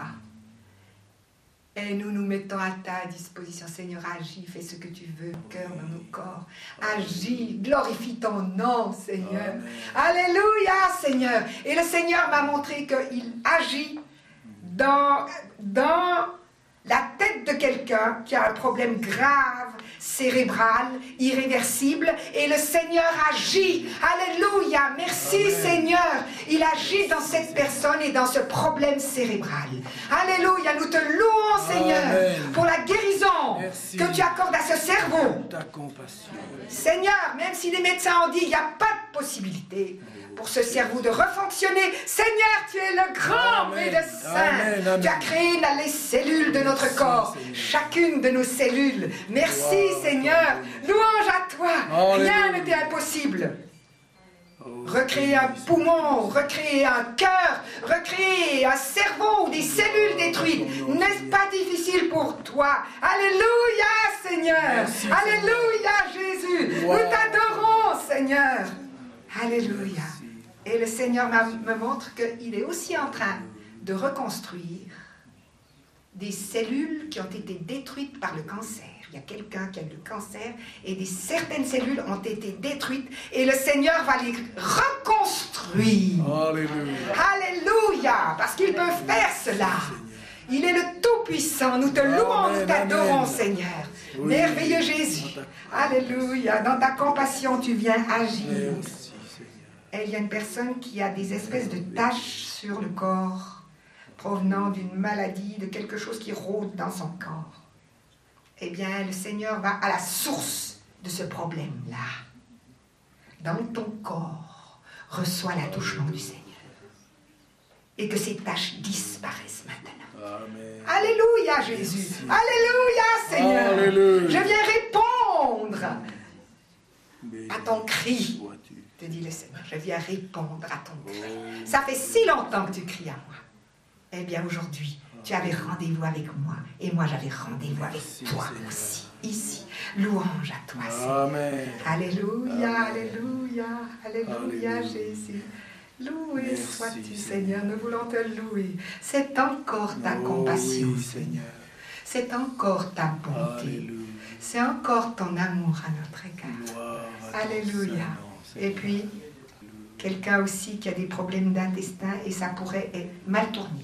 S2: Et nous nous mettons à ta disposition. Seigneur, agis, fais ce que tu veux, cœur dans nos corps. Agis, glorifie ton nom, Seigneur. Alléluia, Seigneur. Et le Seigneur m'a montré qu'il agit dans la tête de quelqu'un qui a un problème grave, cérébral, irréversible, et le Seigneur agit. Alléluia, merci Seigneur. Il agit dans cette personne et dans ce problème cérébral. Alléluia, nous te louons Seigneur pour la guérison que tu accordes à ce cerveau.
S1: Ta compassion.
S2: Seigneur, même si les médecins ont dit qu'il n'y a pas de possibilité pour ce cerveau de refonctionner, Seigneur, tu es le grand médecin. Tu as créé les cellules de notre corps, chacune de nos cellules. Merci Seigneur, louange à toi. Rien n'était impossible. Recréer un poumon, recréer un cœur, recréer un cerveau ou des cellules détruites, n'est-ce pas difficile pour toi? Alléluia Seigneur.
S1: Merci,
S2: Alléluia Jésus. Nous t'adorons Seigneur. Alléluia. Et le Seigneur me montre qu'il est aussi en train de reconstruire des cellules qui ont été détruites par le cancer. Il y a quelqu'un qui a eu le cancer et certaines cellules ont été détruites et le Seigneur va les reconstruire.
S1: Alléluia.
S2: Alléluia, parce qu'il peut faire cela. Il est le Tout-Puissant. Nous te louons, nous t'adorons, Seigneur. Oui. Merveilleux Jésus. Alléluia. Dans ta compassion, tu viens agir. Et il y a une personne qui a des espèces de taches sur le corps provenant d'une maladie, de quelque chose qui rôde dans son corps. Eh bien, le Seigneur va à la source de ce problème-là. Dans ton corps, reçois l'attouchement du Seigneur. Et que ces taches disparaissent maintenant.
S1: Amen.
S2: Alléluia, Jésus. Alléluia, Seigneur.
S1: Alléluia.
S2: Je viens répondre à ton cri, te dit le Seigneur. Je viens répondre à ton cri. Ça fait si longtemps que tu cries à moi. Eh bien, aujourd'hui, tu avais rendez-vous avec moi. Et moi, j'avais rendez-vous avec toi aussi. Ici. Louange à toi, Seigneur.
S1: Amen.
S2: Alléluia,
S1: Amen.
S2: alléluia, alléluia,
S1: Alléluia.
S2: Jésus. Loué
S1: Merci,
S2: sois-tu,
S1: Seigneur.
S2: Seigneur. Nous voulons te louer. C'est encore ta compassion,
S1: oui,
S2: Seigneur. C'est encore ta bonté.
S1: Alléluia.
S2: C'est encore ton amour à notre égard.
S1: Gloire à ton
S2: Alléluia.
S1: Saint-Nom,
S2: Et puis, quelqu'un aussi qui a des problèmes d'intestin et ça pourrait être mal tourné.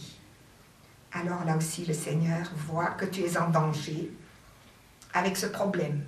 S2: Alors là aussi, le Seigneur voit que tu es en danger avec ce problème.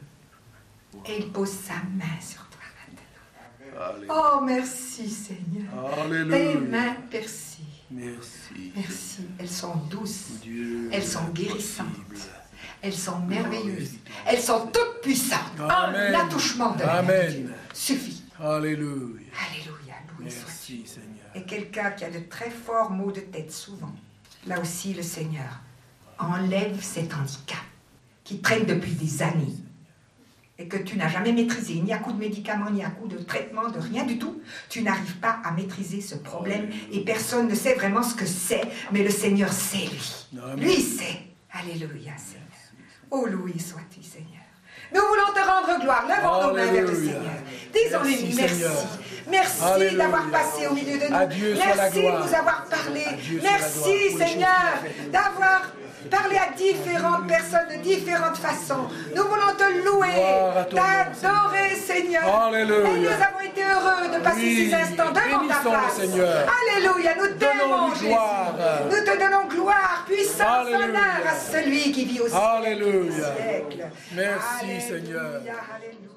S2: Et il pose sa main sur toi maintenant.
S1: Alléluia.
S2: Oh, merci Seigneur.
S1: Alléluia.
S2: Tes mains percées.
S1: Merci.
S2: Merci. Elles sont douces.
S1: Dieu
S2: Elles sont
S1: est
S2: guérissantes.
S1: possible.
S2: Elles sont merveilleuses. Elles sont toutes puissantes.
S1: Amen.
S2: Un attouchement de la main de
S1: Amen.
S2: Dieu suffit.
S1: Alléluia.
S2: Alléluia. Loué sois-tu.
S1: Merci Seigneur.
S2: Et quelqu'un qui a de très forts maux de tête souvent. Là aussi, le Seigneur enlève cet handicap qui traîne depuis des années et que tu n'as jamais maîtrisé, ni à coup de médicaments, ni à coup de traitement, de rien du tout. Tu n'arrives pas à maîtriser ce problème et personne ne sait vraiment ce que c'est, mais le Seigneur sait, lui.
S1: Amen.
S2: Lui sait. Alléluia, Seigneur. Oh, loué sois-tu, Seigneur. Nous voulons te rendre gloire. Levons nos mains vers le
S1: Alléluia.
S2: Seigneur. Disons-lui
S1: Merci,
S2: merci.
S1: Seigneur.
S2: Merci
S1: Alléluia.
S2: d'avoir passé au milieu de nous.
S1: À Dieu soit la
S2: Merci de
S1: gloire.
S2: nous avoir parlé.
S1: À Dieu soit la gloire
S2: Merci,
S1: pour les choses
S2: Seigneur,
S1: qu'il a faites.
S2: d'avoir parlé à différentes personnes de différentes façons. Nous voulons te louer,
S1: Gloire à ton nom,
S2: t'adorer, Seigneur.
S1: Alléluia.
S2: Et nous avons été heureux de passer
S1: Oui.
S2: ces instants devant ta
S1: Bénissons le
S2: face.
S1: Seigneur.
S2: Alléluia. Nous t'aimons,
S1: Donnons-lui
S2: Jésus.
S1: gloire.
S2: Nous te donnons gloire, puissance,
S1: Alléluia.
S2: honneur à celui qui vit au
S1: Alléluia.
S2: siècle.
S1: Merci,
S2: Alléluia,
S1: Seigneur.
S2: Alléluia.